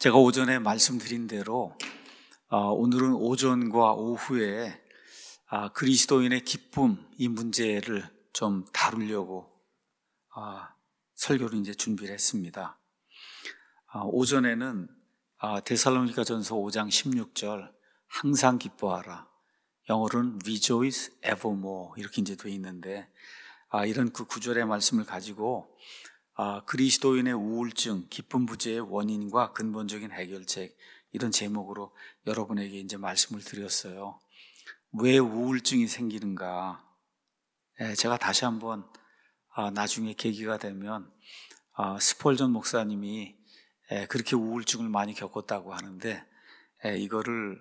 제가 오전에 말씀드린 대로 오늘은 오전과 오후에 그리스도인의 기쁨 이 문제를 좀 다루려고 설교를 이제 준비를 했습니다. 오전에는 데살로니가전서 5장 16절 항상 기뻐하라, 영어로는 rejoice evermore 이렇게 이제 되어 있는데 이런 그 구절의 말씀을 가지고 그리스도인의 우울증, 기쁨 부재의 원인과 근본적인 해결책 이런 제목으로 여러분에게 이제 말씀을 드렸어요. 왜 우울증이 생기는가? 제가 다시 한번 나중에 계기가 되면 스펄전 목사님이 그렇게 우울증을 많이 겪었다고 하는데 이거를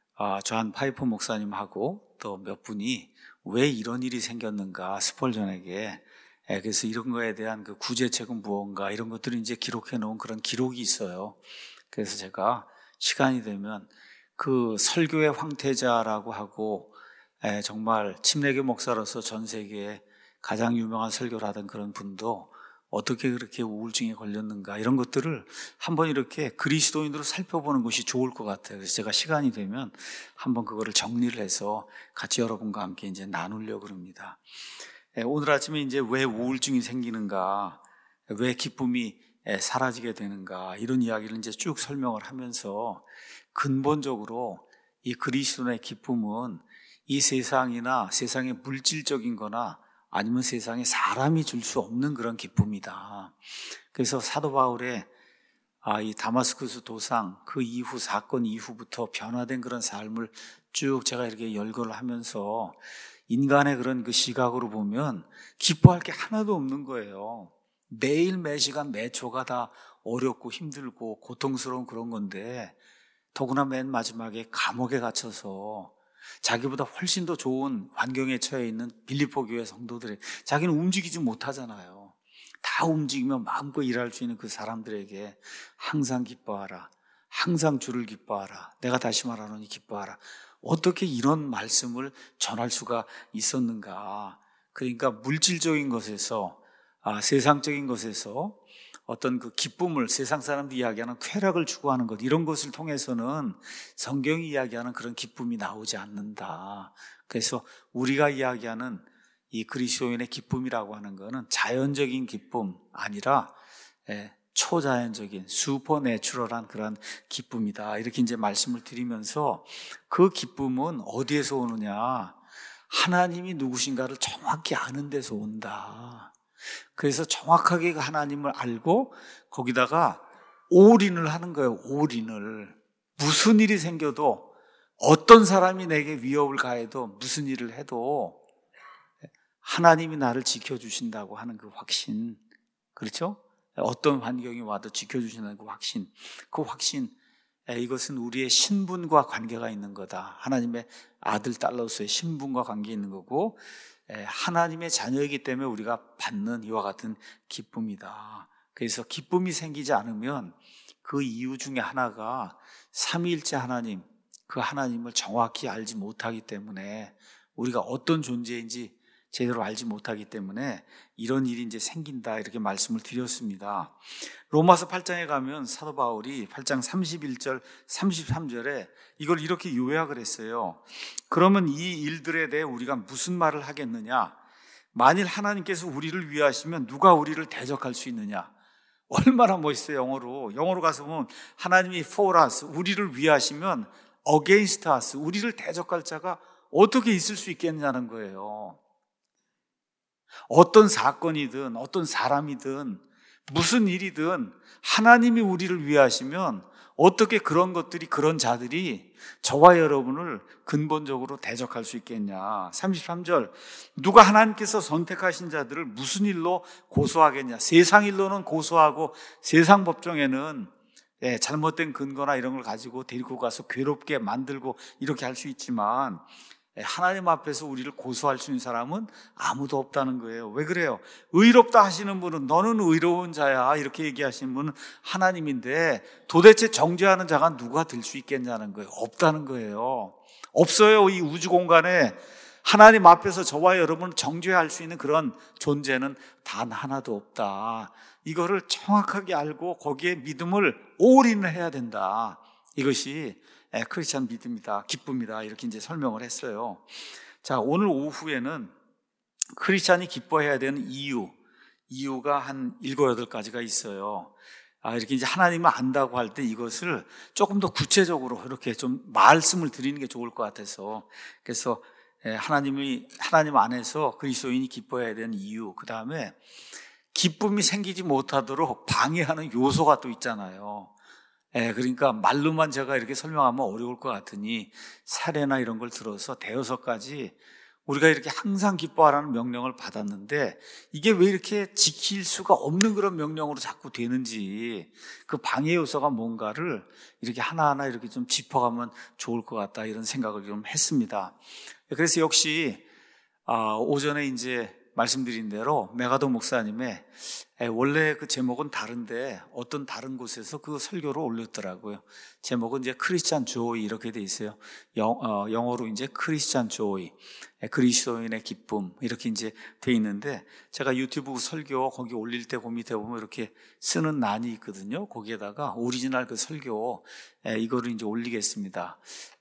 존 파이퍼 목사님하고 또 몇 분이 왜 이런 일이 생겼는가 스펄전에게 그래서 이런 거에 대한 그 구제책은 무언가 이런 것들을 이제 기록해 놓은 그런 기록이 있어요. 그래서 제가 시간이 되면 그 설교의 황태자라고 하고 정말 침례교 목사로서 전 세계에 가장 유명한 설교를 하던 그런 분도 어떻게 그렇게 우울증에 걸렸는가 이런 것들을 한번 이렇게 그리스도인으로 살펴보는 것이 좋을 것 같아요. 그래서 제가 시간이 되면 한번 그거를 정리를 해서 같이 여러분과 함께 이제 나누려고 합니다. 오늘 아침에 이제 왜 우울증이 생기는가, 왜 기쁨이 사라지게 되는가 이런 이야기를 이제 쭉 설명을 하면서 근본적으로 이 그리스도의 기쁨은 이 세상이나 세상의 물질적인 거나 아니면 세상에 사람이 줄 수 없는 그런 기쁨이다. 그래서 사도 바울의 이 다마스쿠스 도상 그 이후 사건 이후부터 변화된 그런 삶을 쭉 제가 이렇게 열거를 하면서 인간의 그런 그 시각으로 보면 기뻐할 게 하나도 없는 거예요. 매일 매 시간 매 초가 다 어렵고 힘들고 고통스러운 그런 건데 더구나 맨 마지막에 감옥에 갇혀서 자기보다 훨씬 더 좋은 환경에 처해 있는 빌립보 교회 성도들이 자기는 움직이지 못하잖아요. 다 움직이면 마음껏 일할 수 있는 그 사람들에게 항상 기뻐하라, 항상 주를 기뻐하라, 내가 다시 말하노니 기뻐하라. 어떻게 이런 말씀을 전할 수가 있었는가? 그러니까 물질적인 것에서 세상적인 것에서 어떤 그 기쁨을 세상 사람들이 이야기하는 쾌락을 추구하는 것 이런 것을 통해서는 성경이 이야기하는 그런 기쁨이 나오지 않는다. 그래서 우리가 이야기하는 이 그리스도인의 기쁨이라고 하는 것은 자연적인 기쁨 아니라 초자연적인 슈퍼내추럴한 그런 기쁨이다. 이렇게 이제 말씀을 드리면서 그 기쁨은 어디에서 오느냐? 하나님이 누구신가를 정확히 아는 데서 온다. 그래서 정확하게 하나님을 알고 거기다가 올인을 하는 거예요. 올인을. 무슨 일이 생겨도 어떤 사람이 내게 위협을 가해도 무슨 일을 해도 하나님이 나를 지켜주신다고 하는 그 확신. 그렇죠? 어떤 환경이 와도 지켜주신다는 그 확신, 이것은 우리의 신분과 관계가 있는 거다. 하나님의 아들, 딸로서의 신분과 관계 있는 거고 하나님의 자녀이기 때문에 우리가 받는 이와 같은 기쁨이다. 그래서 기쁨이 생기지 않으면 그 이유 중에 하나가 삼위일체 하나님, 그 하나님을 정확히 알지 못하기 때문에 우리가 어떤 존재인지 제대로 알지 못하기 때문에 이런 일이 이제 생긴다 이렇게 말씀을 드렸습니다. 로마서 8장에 가면 사도 바울이 8장 31절 33절에 이걸 이렇게 요약을 했어요. 그러면 이 일들에 대해 우리가 무슨 말을 하겠느냐? 만일 하나님께서 우리를 위하시면 누가 우리를 대적할 수 있느냐? 얼마나 멋있어요. 영어로 가서 보면 하나님이 for us, 우리를 위하시면 against us, 우리를 대적할 자가 어떻게 있을 수 있겠냐는 거예요. 어떤 사건이든 어떤 사람이든 무슨 일이든 하나님이 우리를 위하시면 어떻게 그런 것들이 그런 자들이 저와 여러분을 근본적으로 대적할 수 있겠냐. 33절 누가 하나님께서 선택하신 자들을 무슨 일로 고소하겠냐. 세상 일로는 고소하고 세상 법정에는 잘못된 근거나 이런 걸 가지고 데리고 가서 괴롭게 만들고 이렇게 할 수 있지만 하나님 앞에서 우리를 고소할 수 있는 사람은 아무도 없다는 거예요. 왜 그래요? 의롭다 하시는 분은 너는 의로운 자야 이렇게 얘기하시는 분은 하나님인데 도대체 정죄하는 자가 누가 될 수 있겠냐는 거예요. 없다는 거예요. 없어요. 이 우주 공간에 하나님 앞에서 저와 여러분을 정죄할 수 있는 그런 존재는 단 하나도 없다. 이거를 정확하게 알고 거기에 믿음을 올인을 해야 된다. 이것이 크리스찬 믿음이다, 기쁨이다, 이렇게 이제 설명을 했어요. 자, 오늘 오후에는 크리스찬이 기뻐해야 되는 이유가 한 7, 8가지가 있어요. 이렇게 이제 하나님을 안다고 할 때 이것을 조금 더 구체적으로 이렇게 좀 말씀을 드리는 게 좋을 것 같아서, 그래서 하나님 안에서 그리스도인이 기뻐해야 되는 이유, 그 다음에 기쁨이 생기지 못하도록 방해하는 요소가 또 있잖아요. 그러니까 말로만 제가 이렇게 설명하면 어려울 것 같으니 사례나 이런 걸 들어서 5가지 우리가 이렇게 항상 기뻐하라는 명령을 받았는데 이게 왜 이렇게 지킬 수가 없는 그런 명령으로 자꾸 되는지, 그 방해 요소가 뭔가를 이렇게 하나하나 이렇게 좀 짚어가면 좋을 것 같다, 이런 생각을 좀 했습니다. 그래서 역시 오전에 이제 말씀드린 대로 메가도 목사님의 원래 그 제목은 다른데 어떤 다른 곳에서 그 설교를 올렸더라고요. 제목은 이제 크리스찬 조이 이렇게 돼 있어요. 영어로 이제 크리스찬 조이, 그리스도인의 기쁨, 이렇게 이제 돼 있는데, 제가 유튜브 설교 거기 올릴 때 그 밑에 보면 이렇게 쓰는 란이 있거든요. 거기에다가 오리지널 그 설교 이거를 이제 올리겠습니다.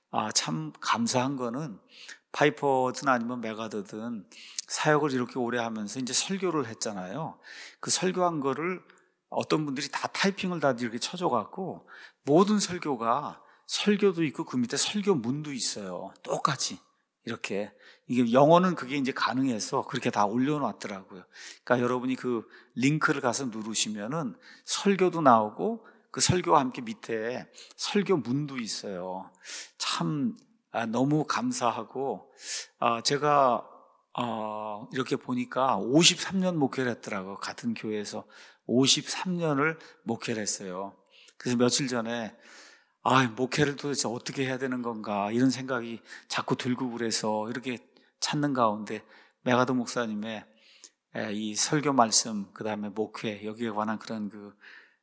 참 감사한 거는 파이퍼든 아니면 메가더든 사역을 이렇게 오래 하면서 이제 설교를 했잖아요. 그 설교한 거를 어떤 분들이 다 타이핑을 다 이렇게 쳐줘갖고 모든 설교가 설교도 있고 그 밑에 설교문도 있어요. 똑같이 이렇게. 이게 영어는 그게 이제 가능해서 그렇게 다 올려놨더라고요. 그러니까 여러분이 그 링크를 가서 누르시면은 설교도 나오고 그 설교와 함께 밑에 설교문도 있어요. 참 너무 감사하고, 제가 이렇게 보니까 53년 목회를 했더라고요. 같은 교회에서 53년을 목회를 했어요. 그래서 며칠 전에 목회를 도대체 어떻게 해야 되는 건가, 이런 생각이 자꾸 들고 그래서 이렇게 찾는 가운데 메가도 목사님의 이 설교 말씀, 그 다음에 목회, 여기에 관한 그런 그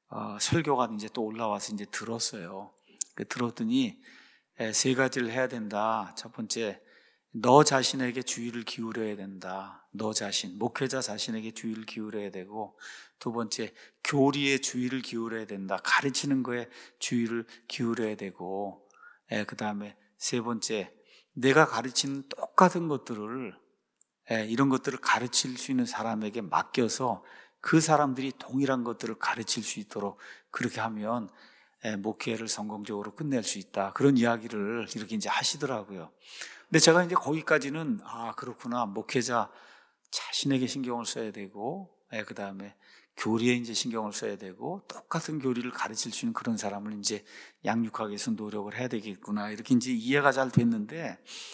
설교가 이제 또 올라와서 이제 들었어요. 들었더니 3가지를 해야 된다. 첫 번째, 너 자신에게 주의를 기울여야 된다. 너 자신, 목회자 자신에게 주의를 기울여야 되고, 두 번째, 교리에 주의를 기울여야 된다. 가르치는 거에 주의를 기울여야 되고, 그 다음에 3번째, 내가 가르치는 똑같은 것들을, 이런 것들을 가르칠 수 있는 사람에게 맡겨서 그 사람들이 동일한 것들을 가르칠 수 있도록 그렇게 하면 목회를 성공적으로 끝낼 수 있다. 그런 이야기를 이렇게 이제 하시더라고요. 근데 제가 이제 거기까지는 그렇구나, 목회자 자신에게 신경을 써야 되고, 그 다음에 교리에 이제 신경을 써야 되고, 똑같은 교리를 가르칠 수 있는 그런 사람을 이제 양육하기 위해서 노력을 해야 되겠구나, 이렇게 이제 이해가 잘 됐는데,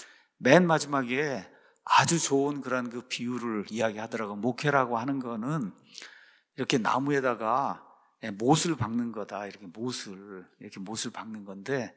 맨 마지막에 아주 좋은 그런 그 비유를 이야기하더라고요. 목회라고 하는 거는 이렇게 나무에다가 못을 박는 거다. 이렇게 못을 박는 건데,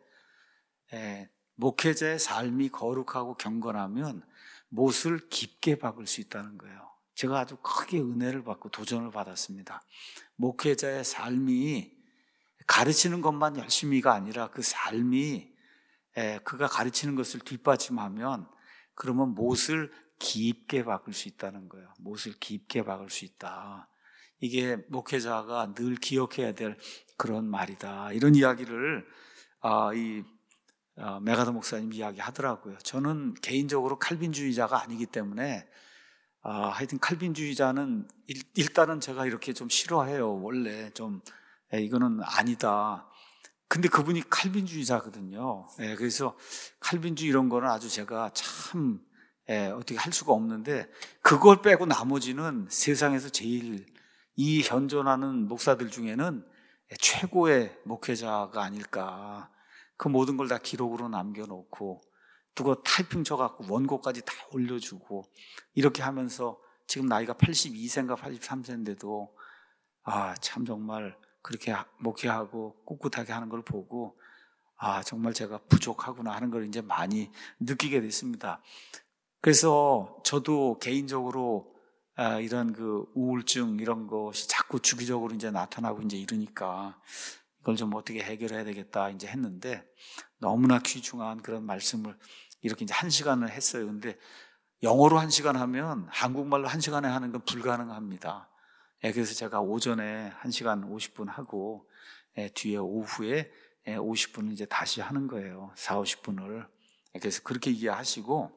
목회자의 삶이 거룩하고 경건하면 못을 깊게 박을 수 있다는 거예요. 제가 아주 크게 은혜를 받고 도전을 받았습니다. 목회자의 삶이 가르치는 것만 열심히가 아니라 그 삶이 그가 가르치는 것을 뒷받침하면, 그러면 못을 깊게 박을 수 있다는 거예요. 못을 깊게 박을 수 있다. 이게 목회자가 늘 기억해야 될 그런 말이다. 이런 이야기를 메가더 목사님 이야기하더라고요. 저는 개인적으로 칼빈주의자가 아니기 때문에 하여튼 칼빈주의자는 일단은 제가 이렇게 좀 싫어해요. 원래 좀 이거는 아니다. 근데 그분이 칼빈주의자거든요. 그래서 칼빈주의 이런 거는 아주 제가 참 어떻게 할 수가 없는데, 그걸 빼고 나머지는 세상에서 제일 이 현존하는 목사들 중에는 최고의 목회자가 아닐까. 그 모든 걸 다 기록으로 남겨놓고, 그거 타이핑 쳐갖고 원고까지 다 올려주고, 이렇게 하면서 지금 나이가 82세인가 83세인데도 참 정말 그렇게 목회하고 꿋꿋하게 하는 걸 보고 정말 제가 부족하구나 하는 걸 이제 많이 느끼게 됐습니다. 그래서 저도 개인적으로 이런 그 우울증 이런 것이 자꾸 주기적으로 이제 나타나고 이제 이러니까 이걸 좀 어떻게 해결해야 되겠다 이제 했는데, 너무나 귀중한 그런 말씀을 이렇게 이제 1시간을 했어요. 근데 영어로 1시간 하면 한국말로 1시간에 하는 건 불가능합니다. 그래서 제가 오전에 1시간 50분 하고 뒤에 오후에 50분을 이제 다시 하는 거예요. 4, 50분을. 그래서 그렇게 이해하시고,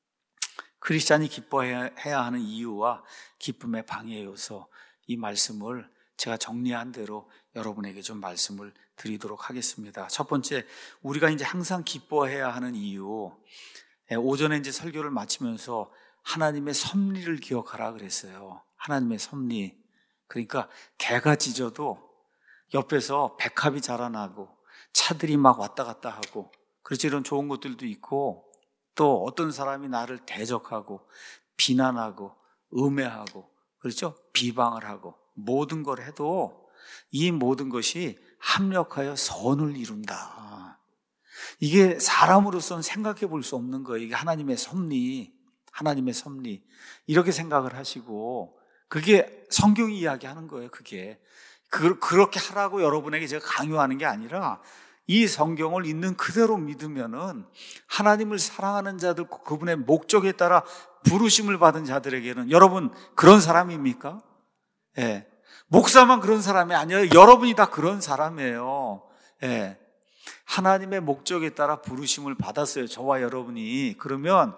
크리스찬이 기뻐해야 하는 이유와 기쁨의 방해 요소, 이 말씀을 제가 정리한 대로 여러분에게 좀 말씀을 드리도록 하겠습니다. 첫 번째, 우리가 이제 항상 기뻐해야 하는 이유, 오전에 이제 설교를 마치면서 하나님의 섭리를 기억하라 그랬어요. 하나님의 섭리. 그러니까 개가 짖어도 옆에서 백합이 자라나고 차들이 막 왔다 갔다 하고, 그렇죠. 이런 좋은 것들도 있고, 또 어떤 사람이 나를 대적하고 비난하고 음해하고, 그렇죠, 비방을 하고 모든 걸 해도 이 모든 것이 합력하여 선을 이룬다. 이게 사람으로서는 생각해 볼 수 없는 거예요. 이게 하나님의 섭리, 하나님의 섭리, 이렇게 생각을 하시고, 그게 성경이 이야기하는 거예요. 그렇게 하라고 여러분에게 제가 강요하는 게 아니라, 이 성경을 있는 그대로 믿으면은 하나님을 사랑하는 자들, 그분의 목적에 따라 부르심을 받은 자들에게는, 여러분 그런 사람입니까? 목사만 그런 사람이 아니에요. 여러분이 다 그런 사람이에요. 하나님의 목적에 따라 부르심을 받았어요. 저와 여러분이. 그러면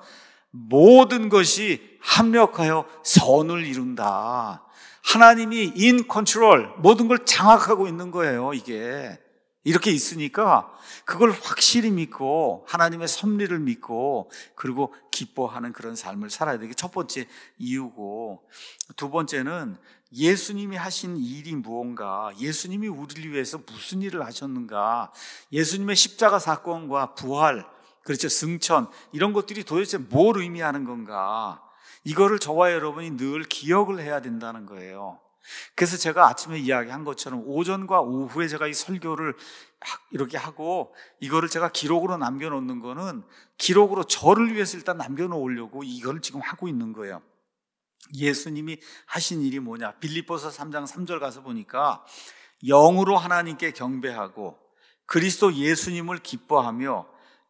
모든 것이 합력하여 선을 이룬다. 하나님이 in control, 모든 걸 장악하고 있는 거예요. 이게 이렇게 있으니까 그걸 확실히 믿고 하나님의 섭리를 믿고, 그리고 기뻐하는 그런 삶을 살아야 되게 첫 번째 이유고, 두 번째는 예수님이 하신 일이 무언가, 예수님이 우리를 위해서 무슨 일을 하셨는가, 예수님의 십자가 사건과 부활, 그렇죠, 승천, 이런 것들이 도대체 뭘 의미하는 건가, 이거를 저와 여러분이 늘 기억을 해야 된다는 거예요. 그래서 제가 아침에 이야기한 것처럼 오전과 오후에 제가 이 설교를 이렇게 하고, 이거를 제가 기록으로 남겨놓는 거는 기록으로 저를 위해서 일단 남겨놓으려고 이걸 지금 하고 있는 거예요. 예수님이 하신 일이 뭐냐, 빌립보서 3장 3절 가서 보니까 영으로 하나님께 경배하고 그리스도 예수님을 기뻐하며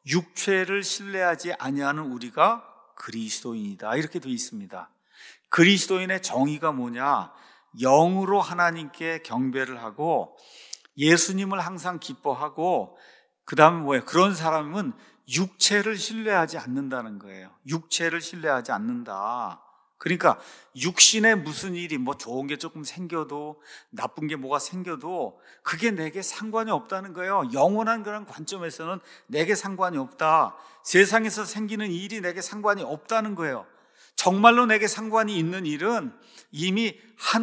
육체를 신뢰하지 아니하는 우리가 그리스도인이다, 이렇게 되어 있습니다. 그리스도인의 정의가 뭐냐, 영으로 하나님께 경배를 하고 예수님을 항상 기뻐하고, 그 다음에 뭐예요? 그런 사람은 육체를 신뢰하지 않는다는 거예요. 육체를 신뢰하지 않는다. 그러니까 육신에 무슨 일이, 뭐 좋은 게 조금 생겨도 나쁜 게 뭐가 생겨도 그게 내게 상관이 없다는 거예요. 영원한 그런 관점에서는 내게 상관이 없다. 세상에서 생기는 일이 내게 상관이 없다는 거예요. 정말로 내게 상관이 있는 일은 이미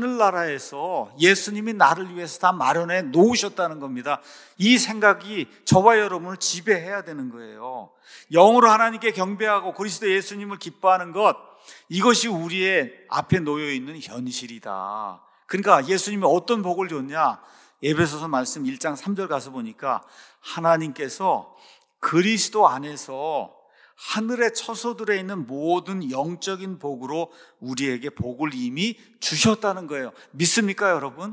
하늘나라에서 예수님이 나를 위해서 다 마련해 놓으셨다는 겁니다. 이 생각이 저와 여러분을 지배해야 되는 거예요. 영으로 하나님께 경배하고 그리스도 예수님을 기뻐하는 것, 이것이 우리의 앞에 놓여 있는 현실이다. 그러니까 예수님이 어떤 복을 줬냐, 에베소서 말씀 1장 3절 가서 보니까 하나님께서 그리스도 안에서 하늘의 처소들에 있는 모든 영적인 복으로 우리에게 복을 이미 주셨다는 거예요. 믿습니까, 여러분?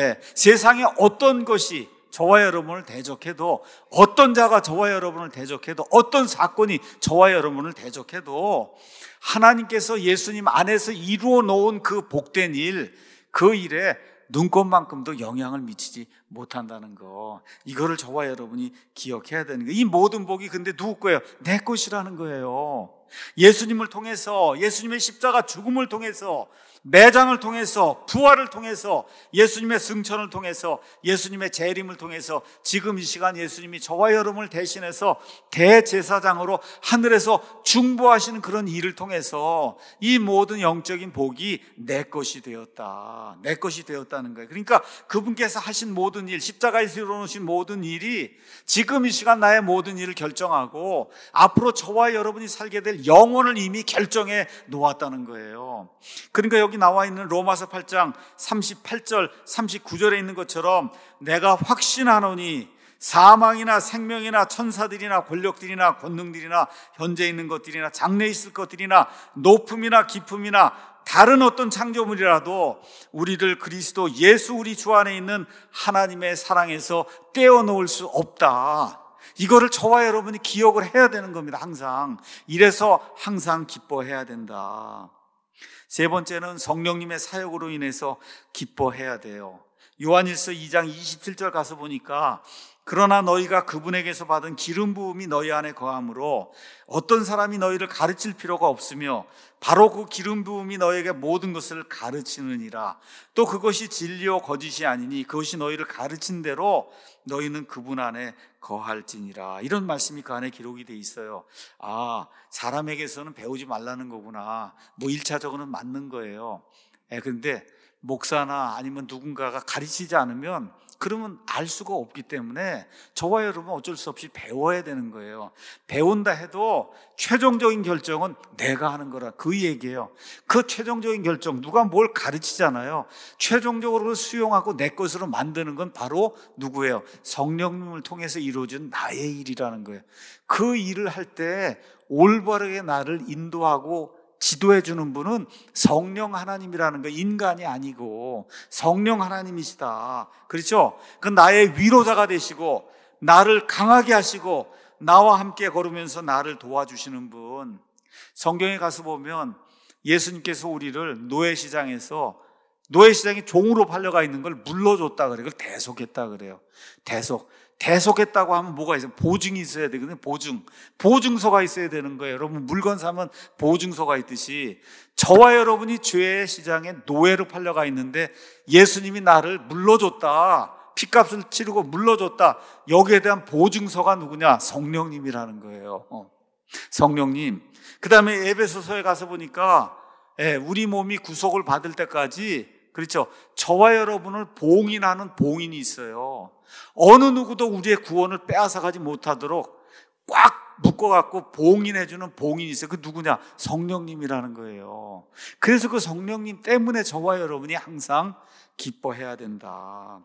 세상에 어떤 것이 저와 여러분을 대적해도, 어떤 자가 저와 여러분을 대적해도, 어떤 사건이 저와 여러분을 대적해도 하나님께서 예수님 안에서 이루어 놓은 그 복된 일, 그 일에 눈꽃만큼도 영향을 미치지 못한다는 거, 이거를 저와 여러분이 기억해야 되는 거예요. 이 모든 복이 근데 누구 거예요? 내 것이라는 거예요. 예수님을 통해서, 예수님의 십자가 죽음을 통해서, 매장을 통해서, 부활을 통해서, 예수님의 승천을 통해서, 예수님의 재림을 통해서, 지금 이 시간 예수님이 저와 여러분을 대신해서 대제사장으로 하늘에서 중보하시는 그런 일을 통해서 이 모든 영적인 복이 내 것이 되었다, 내 것이 되었다는 거예요. 그러니까 그분께서 하신 모든 일, 십자가에서 이루어놓으신 모든 일이 지금 이 시간 나의 모든 일을 결정하고 앞으로 저와 여러분이 살게 될 영혼을 이미 결정해 놓았다는 거예요. 그러니까 여기 나와 있는 로마서 8장 38절 39절에 있는 것처럼, 내가 확신하노니 사망이나 생명이나 천사들이나 권력들이나 권능들이나 현재 있는 것들이나 장래 있을 것들이나 높음이나 깊음이나 다른 어떤 창조물이라도 우리를 그리스도 예수 우리 주 안에 있는 하나님의 사랑에서 떼어놓을 수 없다. 이거를 저와 여러분이 기억을 해야 되는 겁니다. 항상. 이래서 항상 기뻐해야 된다. 세 번째는 성령님의 사역으로 인해서 기뻐해야 돼요. 요한일서 2장 27절 가서 보니까 그러나 너희가 그분에게서 받은 기름 부음이 너희 안에 거함으로 어떤 사람이 너희를 가르칠 필요가 없으며 바로 그 기름 부음이 너희에게 모든 것을 가르치느니라. 또 그것이 진리요 거짓이 아니니 그것이 너희를 가르친 대로 너희는 그분 안에 거할지니라. 이런 말씀이 그 안에 기록이 돼 있어요. 사람에게서는 배우지 말라는 거구나. 1차적으로는 맞는 거예요. 그런데 목사나 아니면 누군가가 가르치지 않으면 그러면 알 수가 없기 때문에 저와 여러분 어쩔 수 없이 배워야 되는 거예요. 배운다 해도 최종적인 결정은 내가 하는 거라 그 얘기예요. 그 최종적인 결정, 누가 뭘 가르치잖아요. 최종적으로 수용하고 내 것으로 만드는 건 바로 누구예요? 성령님을 통해서 이루어진 나의 일이라는 거예요. 그 일을 할 때 올바르게 나를 인도하고 지도해 주는 분은 성령 하나님이라는 거예요. 인간이 아니고 성령 하나님이시다. 그렇죠? 그 나의 위로자가 되시고 나를 강하게 하시고 나와 함께 걸으면서 나를 도와주시는 분. 성경에 가서 보면 예수님께서 우리를 노예시장에 종으로 팔려가 있는 걸 물러줬다 그래요. 그걸 대속했다 그래요. 대속했다고 하면 뭐가 있어요? 보증이 있어야 되거든요. 보증서가 있어야 되는 거예요. 여러분 물건 사면 보증서가 있듯이 저와 여러분이 죄의 시장에 노예로 팔려가 있는데 예수님이 나를 물러줬다, 핏값을 치르고 물러줬다. 여기에 대한 보증서가 누구냐? 성령님이라는 거예요. 성령님. 그 다음에 에베소서에 가서 보니까 우리 몸이 구속을 받을 때까지, 그렇죠, 저와 여러분을 봉인하는 봉인이 있어요. 어느 누구도 우리의 구원을 빼앗아가지 못하도록 꽉 묶어갖고 봉인해주는 봉인이 있어요. 그 누구냐? 성령님이라는 거예요. 그래서 그 성령님 때문에 저와 여러분이 항상 기뻐해야 된다.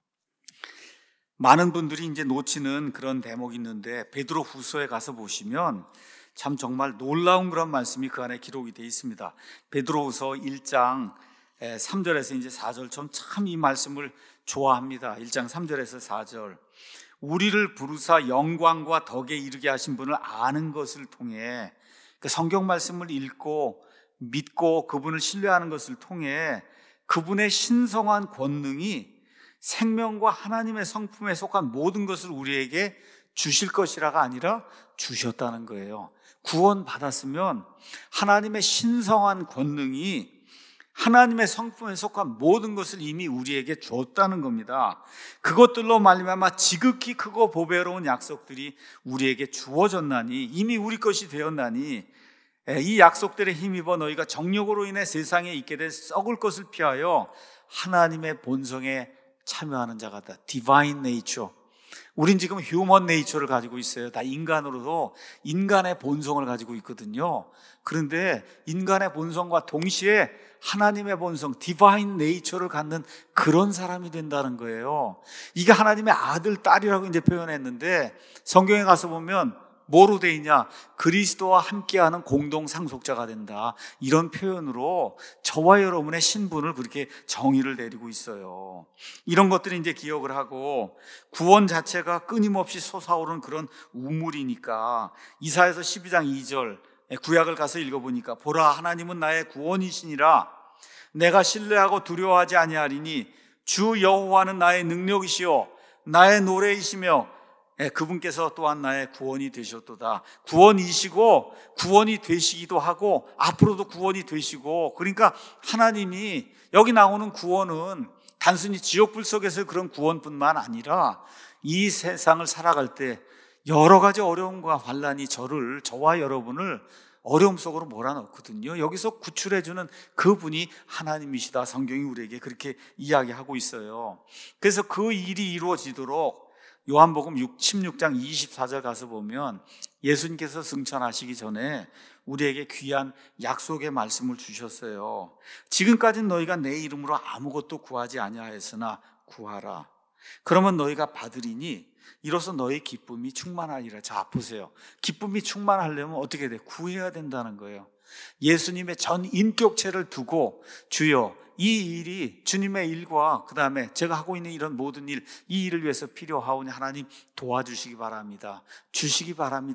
많은 분들이 이제 놓치는 그런 대목이 있는데 베드로 후서에 가서 보시면 참 정말 놀라운 그런 말씀이 그 안에 기록이 되어 있습니다. 베드로 후서 1장 3절에서 이제 4절 참 이 말씀을 좋아합니다. 1장 3절에서 4절. 우리를 부르사 영광과 덕에 이르게 하신 분을 아는 것을 통해, 그 성경 말씀을 읽고 믿고 그분을 신뢰하는 것을 통해 그분의 신성한 권능이 생명과 하나님의 성품에 속한 모든 것을 우리에게 주실 것이라가 아니라 주셨다는 거예요. 구원 받았으면 하나님의 신성한 권능이 하나님의 성품에 속한 모든 것을 이미 우리에게 줬다는 겁니다. 그것들로 말미암아 지극히 크고 보배로운 약속들이 우리에게 주어졌나니, 이미 우리 것이 되었나니, 이 약속들에 힘입어 너희가 정욕으로 인해 세상에 있게 될 썩을 것을 피하여 하나님의 본성에 참여하는 자가다. Divine Nature. 우린 지금 휴먼 네이처를 가지고 있어요. 다 인간으로도 인간의 본성을 가지고 있거든요. 그런데 인간의 본성과 동시에 하나님의 본성, 디바인 네이처를 갖는 그런 사람이 된다는 거예요. 이게 하나님의 아들, 딸이라고 이제 표현했는데 성경에 가서 보면 뭐로 돼 있냐? 그리스도와 함께하는 공동 상속자가 된다. 이런 표현으로 저와 여러분의 신분을 그렇게 정의를 내리고 있어요. 이런 것들이 이제 기억을 하고, 구원 자체가 끊임없이 솟아오르는 그런 우물이니까 이사야서 12장 2절 구약을 가서 읽어보니까 보라, 하나님은 나의 구원이시니라. 내가 신뢰하고 두려워하지 아니하리니 주 여호와는 나의 능력이시요 나의 노래이시며 그분께서 또한 나의 구원이 되셨도다. 구원이시고 구원이 되시기도 하고 앞으로도 구원이 되시고, 그러니까 하나님이 여기 나오는 구원은 단순히 지옥불 속에서 그런 구원뿐만 아니라 이 세상을 살아갈 때 여러 가지 어려움과 환난이 저와 여러분을 어려움 속으로 몰아넣거든요. 여기서 구출해주는 그분이 하나님이시다. 성경이 우리에게 그렇게 이야기하고 있어요. 그래서 그 일이 이루어지도록 요한복음 16장 24절 가서 보면 예수님께서 승천하시기 전에 우리에게 귀한 약속의 말씀을 주셨어요. 지금까지는 너희가 내 이름으로 아무것도 구하지 아니하였으나 구하라. 그러면 너희가 받으리니 이로써 너희 기쁨이 충만하리라. 자, 보세요. 기쁨이 충만하려면 어떻게 돼? 구해야 된다는 거예요. 예수님의 전 인격체를 두고 주여, 이 일이 주님의 일과 그 다음에 제가 하고 있는 이런 모든 일, 이 일을 위해서 필요하오니 하나님 도와주시기 바랍니다. 주시기 바랍니다.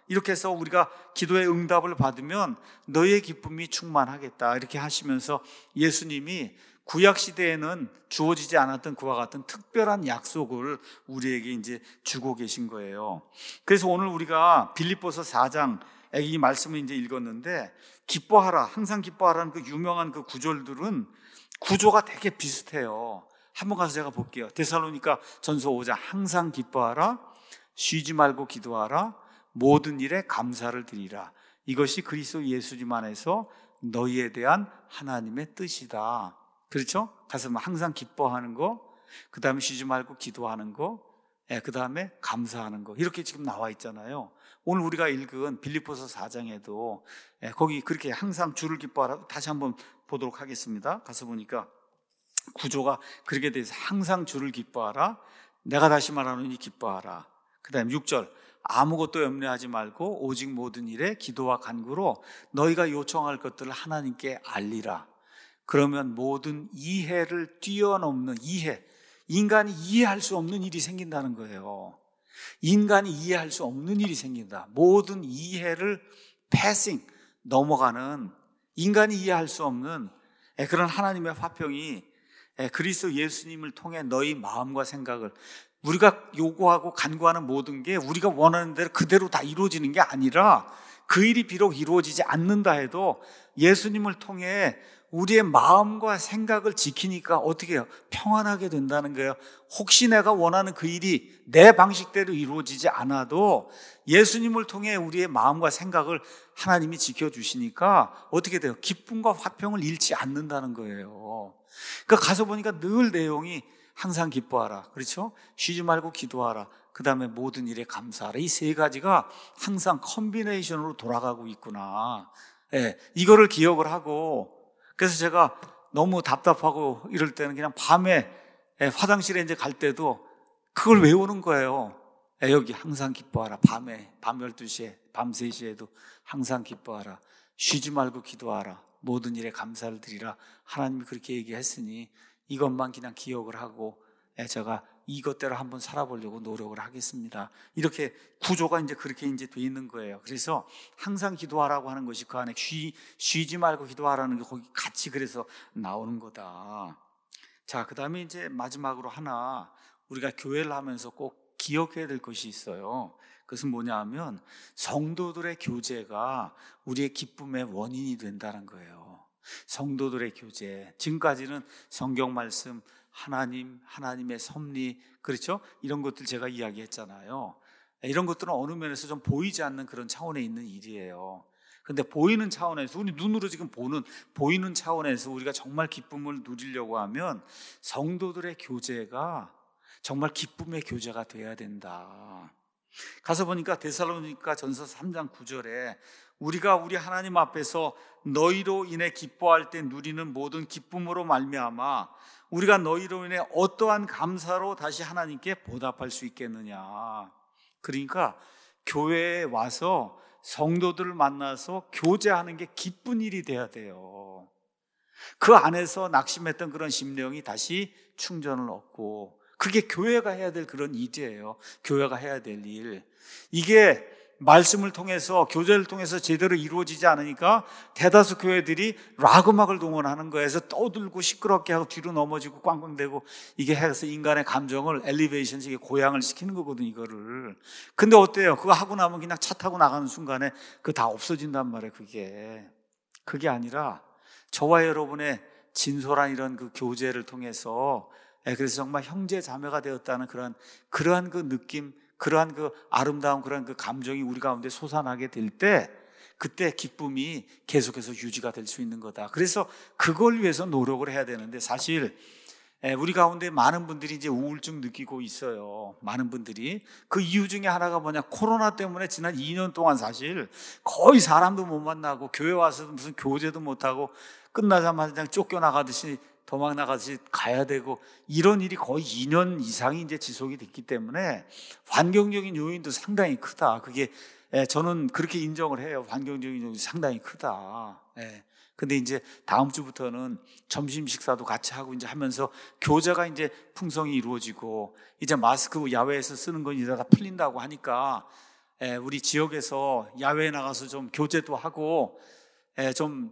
이렇게 해서 우리가 기도의 응답을 받으면 너의 기쁨이 충만하겠다. 이렇게 하시면서 예수님이 구약시대에는 주어지지 않았던 그와 같은 특별한 약속을 우리에게 이제 주고 계신 거예요. 그래서 오늘 우리가 빌립보서 4장 이 말씀을 이제 읽었는데, 기뻐하라, 항상 기뻐하라는 그 유명한 그 구절들은 구조가 되게 비슷해요. 한번 가서 제가 볼게요. 데살로니가 전서 5장, 항상 기뻐하라, 쉬지 말고 기도하라, 모든 일에 감사를 드리라. 이것이 그리스도 예수님 안에서 너희에 대한 하나님의 뜻이다. 그렇죠? 가서 항상 기뻐하는 거, 그 다음에 쉬지 말고 기도하는 거, 그 다음에 감사하는 거, 이렇게 지금 나와 있잖아요. 오늘 우리가 읽은 빌립보서 4장에도 거기 그렇게 항상 주를 기뻐하라, 다시 한번 보도록 하겠습니다. 가서 보니까 구조가 그렇게 돼서 항상 주를 기뻐하라, 내가 다시 말하노니 기뻐하라. 그 다음에 6절, 아무것도 염려하지 말고 오직 모든 일에 기도와 간구로 너희가 요청할 것들을 하나님께 알리라. 그러면 모든 이해를 뛰어넘는 이해, 인간이 이해할 수 없는 일이 생긴다는 거예요. 인간이 이해할 수 없는 일이 생긴다. 모든 이해를 패싱, 넘어가는, 인간이 이해할 수 없는 그런 하나님의 화평이 그리스도 예수님을 통해 너희 마음과 생각을, 우리가 요구하고 간구하는 모든 게 우리가 원하는 대로 그대로 다 이루어지는 게 아니라, 그 일이 비록 이루어지지 않는다 해도 예수님을 통해 우리의 마음과 생각을 지키니까 어떻게 해요? 평안하게 된다는 거예요. 혹시 내가 원하는 그 일이 내 방식대로 이루어지지 않아도 예수님을 통해 우리의 마음과 생각을 하나님이 지켜주시니까 어떻게 돼요? 기쁨과 화평을 잃지 않는다는 거예요. 그러니까 가서 보니까 늘 내용이 항상 기뻐하라, 그렇죠? 쉬지 말고 기도하라, 그 다음에 모든 일에 감사하라. 이 세 가지가 항상 컨비네이션으로 돌아가고 있구나. 이거를 기억을 하고, 그래서 제가 너무 답답하고 이럴 때는 그냥 밤에 화장실에 이제 갈 때도 그걸 외우는 거예요. 여기 항상 기뻐하라. 밤에, 밤 12시에, 밤 3시에도 항상 기뻐하라. 쉬지 말고 기도하라. 모든 일에 감사를 드리라. 하나님이 그렇게 얘기했으니 이것만 그냥 기억을 하고 제가 이것대로 한번 살아보려고 노력을 하겠습니다. 이렇게 구조가 이제 그렇게 이제 돼 있는 거예요. 그래서 항상 기도하라고 하는 것이 그 안에 쉬지 말고 기도하라는 게 거기 같이 그래서 나오는 거다. 자, 그 다음에 이제 마지막으로 하나 우리가 교회를 하면서 꼭 기억해야 될 것이 있어요. 그것은 뭐냐 하면 성도들의 교제가 우리의 기쁨의 원인이 된다는 거예요. 성도들의 교제. 지금까지는 성경 말씀, 하나님, 하나님의 섭리, 그렇죠? 이런 것들 제가 이야기했잖아요. 이런 것들은 어느 면에서 좀 보이지 않는 그런 차원에 있는 일이에요. 근데 보이는 차원에서, 우리 눈으로 지금 보이는 차원에서 우리가 정말 기쁨을 누리려고 하면 성도들의 교제가 정말 기쁨의 교제가 돼야 된다. 가서 보니까 데살로니가 전서 3장 9절에 우리가 우리 하나님 앞에서 너희로 인해 기뻐할 때 누리는 모든 기쁨으로 말미암아 우리가 너희로 인해 어떠한 감사로 다시 하나님께 보답할 수 있겠느냐. 그러니까 교회에 와서 성도들을 만나서 교제하는 게 기쁜 일이 돼야 돼요. 그 안에서 낙심했던 그런 심령이 다시 충전을 얻고, 그게 교회가 해야 될 그런 일이에요. 교회가 해야 될 일. 이게 말씀을 통해서, 교제를 통해서 제대로 이루어지지 않으니까 대다수 교회들이 락 음악을 동원하는 거에서 떠들고 시끄럽게 하고 뒤로 넘어지고 꽝꽝대고, 이게 해서 인간의 감정을 엘리베이션, 이게 고양을 시키는 거거든요, 이거를. 근데 어때요? 그거 하고 나면 그냥 차 타고 나가는 순간에 그거 다 없어진단 말이에요, 그게 아니라 저와 여러분의 진솔한 이런 그 교제를 통해서, 그래서 정말 형제 자매가 되었다는 그러한 그 느낌, 그러한 그 아름다운 그런 그 감정이 우리 가운데 솟아나게 될 때, 그때 기쁨이 계속해서 유지가 될 수 있는 거다. 그래서 그걸 위해서 노력을 해야 되는데, 사실 우리 가운데 많은 분들이 이제 우울증 느끼고 있어요. 많은 분들이. 그 이유 중에 하나가 뭐냐, 코로나 때문에 지난 2년 동안 사실 거의 사람도 못 만나고 교회 와서도 무슨 교제도 못하고 끝나자마자 그냥 쫓겨나가듯이 도망 나가듯이 가야 되고, 이런 일이 거의 2년 이상이 이제 지속이 됐기 때문에 환경적인 요인도 상당히 크다. 그게 저는 그렇게 인정을 해요. 환경적인 요인이 상당히 크다. 근데 이제 다음 주부터는 점심 식사도 같이 하고 이제 하면서 교제가 이제 풍성히 이루어지고, 이제 마스크 야외에서 쓰는 건 이제 다 풀린다고 하니까 우리 지역에서 야외에 나가서 좀 교제도 하고 좀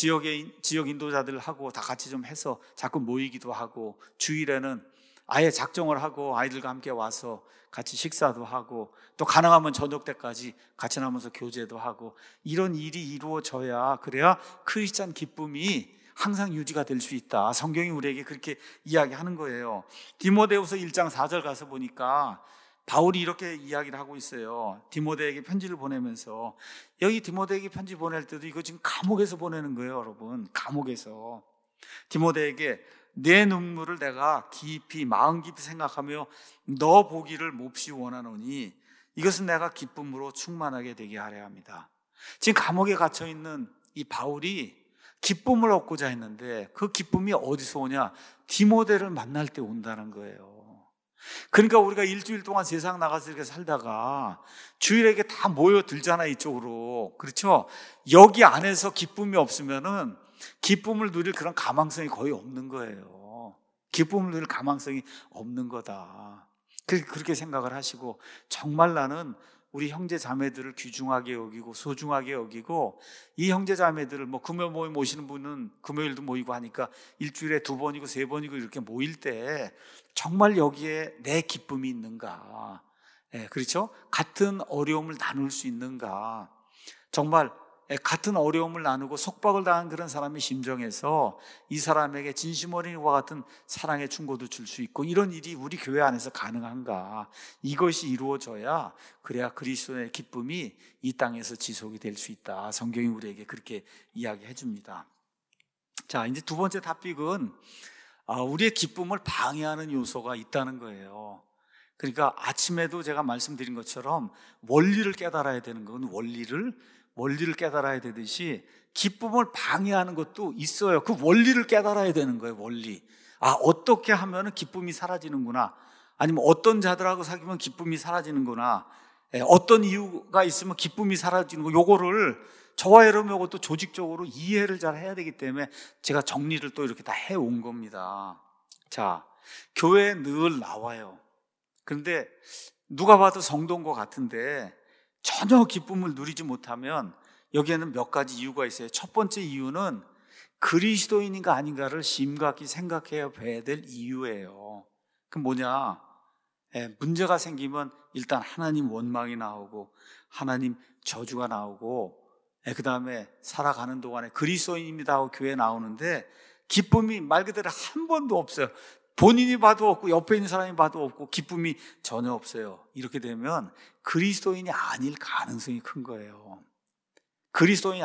지역 인도자들하고 다 같이 좀 해서 자꾸 모이기도 하고, 주일에는 아예 작정을 하고 아이들과 함께 와서 같이 식사도 하고, 또 가능하면 저녁 때까지 같이 나면서 교제도 하고, 이런 일이 이루어져야, 그래야 크리스찬 기쁨이 항상 유지가 될 수 있다. 성경이 우리에게 그렇게 이야기하는 거예요. 디모데후서 1장 4절 가서 보니까 바울이 이렇게 이야기를 하고 있어요. 디모데에게 편지를 보내면서, 여기 디모데에게 편지 보낼 때도 이거 지금 감옥에서 보내는 거예요, 여러분. 감옥에서. 디모데에게 내 눈물을 내가 깊이 마음 깊이 생각하며 너 보기를 몹시 원하노니 이것은 내가 기쁨으로 충만하게 되게 하려 합니다. 지금 감옥에 갇혀 있는 이 바울이 기쁨을 얻고자 했는데, 그 기쁨이 어디서 오냐? 디모데를 만날 때 온다는 거예요. 그러니까 우리가 일주일 동안 세상 나가서 이렇게 살다가 주일에게 다 모여들잖아, 이쪽으로. 그렇죠? 여기 안에서 기쁨이 없으면은 기쁨을 누릴 그런 가망성이 거의 없는 거예요. 기쁨을 누릴 가망성이 없는 거다. 그렇게 생각을 하시고, 정말 나는 우리 형제 자매들을 귀중하게 여기고 소중하게 여기고, 이 형제 자매들을 금요 모임 오시는 분은 금요일도 모이고 하니까 일주일에 2번이고 3번이고 이렇게 모일 때 정말 여기에 내 기쁨이 있는가? 그렇죠? 같은 어려움을 나눌 수 있는가? 정말 같은 어려움을 나누고 속박을 당한 그런 사람의 심정에서 이 사람에게 진심 어린 이와 같은 사랑의 충고도 줄 수 있고, 이런 일이 우리 교회 안에서 가능한가? 이것이 이루어져야, 그래야 그리스도의 기쁨이 이 땅에서 지속이 될 수 있다. 성경이 우리에게 그렇게 이야기해 줍니다. 자, 이제 두 번째 토픽은 우리의 기쁨을 방해하는 요소가 있다는 거예요. 그러니까 아침에도 제가 말씀드린 것처럼 원리를 깨달아야 되는 건 원리를 깨달아야 되듯이 기쁨을 방해하는 것도 있어요. 그 원리를 깨달아야 되는 거예요. 원리. 어떻게 하면 기쁨이 사라지는구나, 아니면 어떤 자들하고 사귀면 기쁨이 사라지는구나, 어떤 이유가 있으면 기쁨이 사라지는 거, 요거를 저와 여러분 이것도 조직적으로 이해를 잘 해야 되기 때문에 제가 정리를 또 이렇게 다 해온 겁니다. 자, 교회에 늘 나와요. 그런데 누가 봐도 성도인 것 같은데 전혀 기쁨을 누리지 못하면 여기에는 몇 가지 이유가 있어요. 첫 번째 이유는 그리스도인인가 아닌가를 심각히 생각해 봐야 될 이유예요. 그 뭐냐? 문제가 생기면 일단 하나님 원망이 나오고 하나님 저주가 나오고, 그 다음에 살아가는 동안에 그리스도인입니다 하고 교회에 나오는데 기쁨이 말 그대로 한 번도 없어요. 본인이 봐도 없고 옆에 있는 사람이 봐도 없고 기쁨이 전혀 없어요. 이렇게 되면 그리스도인이 아닐 가능성이 큰 거예요. 그리스도인이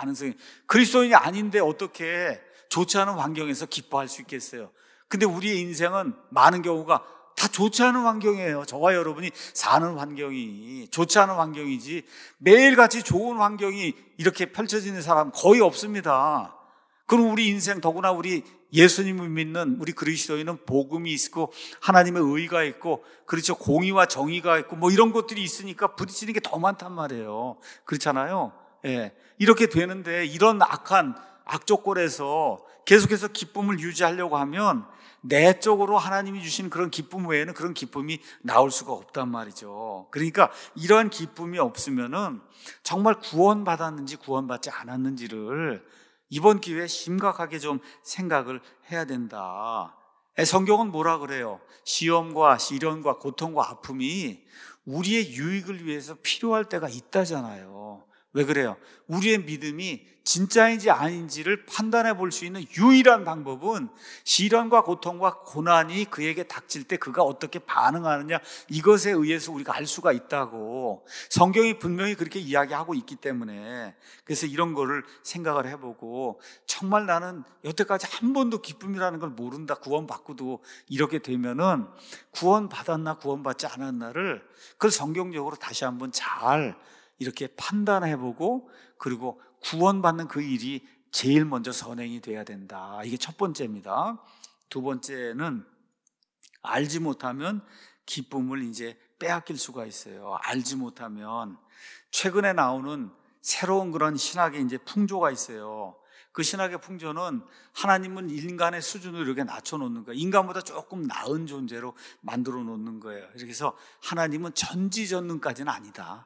아닌데 어떻게 좋지 않은 환경에서 기뻐할 수 있겠어요? 근데 우리의 인생은 많은 경우가 다 좋지 않은 환경이에요. 저와 여러분이 사는 환경이 좋지 않은 환경이지 매일같이 좋은 환경이 이렇게 펼쳐지는 사람 거의 없습니다. 그럼 우리 인생, 더구나 우리 예수님을 믿는 우리 그리스도인은 복음이 있고 하나님의 의가 있고, 그렇죠, 공의와 정의가 있고 이런 것들이 있으니까 부딪히는 게 더 많단 말이에요. 그렇잖아요. 이렇게 되는데 이런 악한 악조건에서 계속해서 기쁨을 유지하려고 하면 내적으로 하나님이 주신 그런 기쁨 외에는 그런 기쁨이 나올 수가 없단 말이죠. 그러니까 이러한 기쁨이 없으면은 정말 구원받았는지 구원받지 않았는지를 이번 기회에 심각하게 좀 생각을 해야 된다. 성경은 뭐라 그래요? 시험과 시련과 고통과 아픔이 우리의 유익을 위해서 필요할 때가 있다잖아요. 왜 그래요? 우리의 믿음이 진짜인지 아닌지를 판단해 볼 수 있는 유일한 방법은 시련과 고통과 고난이 그에게 닥칠 때 그가 어떻게 반응하느냐, 이것에 의해서 우리가 알 수가 있다고 성경이 분명히 그렇게 이야기하고 있기 때문에, 그래서 이런 거를 생각을 해보고, 정말 나는 여태까지 한 번도 기쁨이라는 걸 모른다, 구원받고도, 이렇게 되면은 구원받았나 구원받지 않았나를 그걸 성경적으로 다시 한번 잘 이렇게 판단해보고, 그리고 구원받는 그 일이 제일 먼저 선행이 돼야 된다. 이게 첫 번째입니다. 두 번째는 알지 못하면 기쁨을 이제 빼앗길 수가 있어요. 알지 못하면. 최근에 나오는 새로운 그런 신학의 이제 풍조가 있어요. 그 신학의 풍조는 하나님은 인간의 수준을 이렇게 낮춰놓는 거예요. 인간보다 조금 나은 존재로 만들어 놓는 거예요. 그래서 하나님은 전지전능까지는 아니다.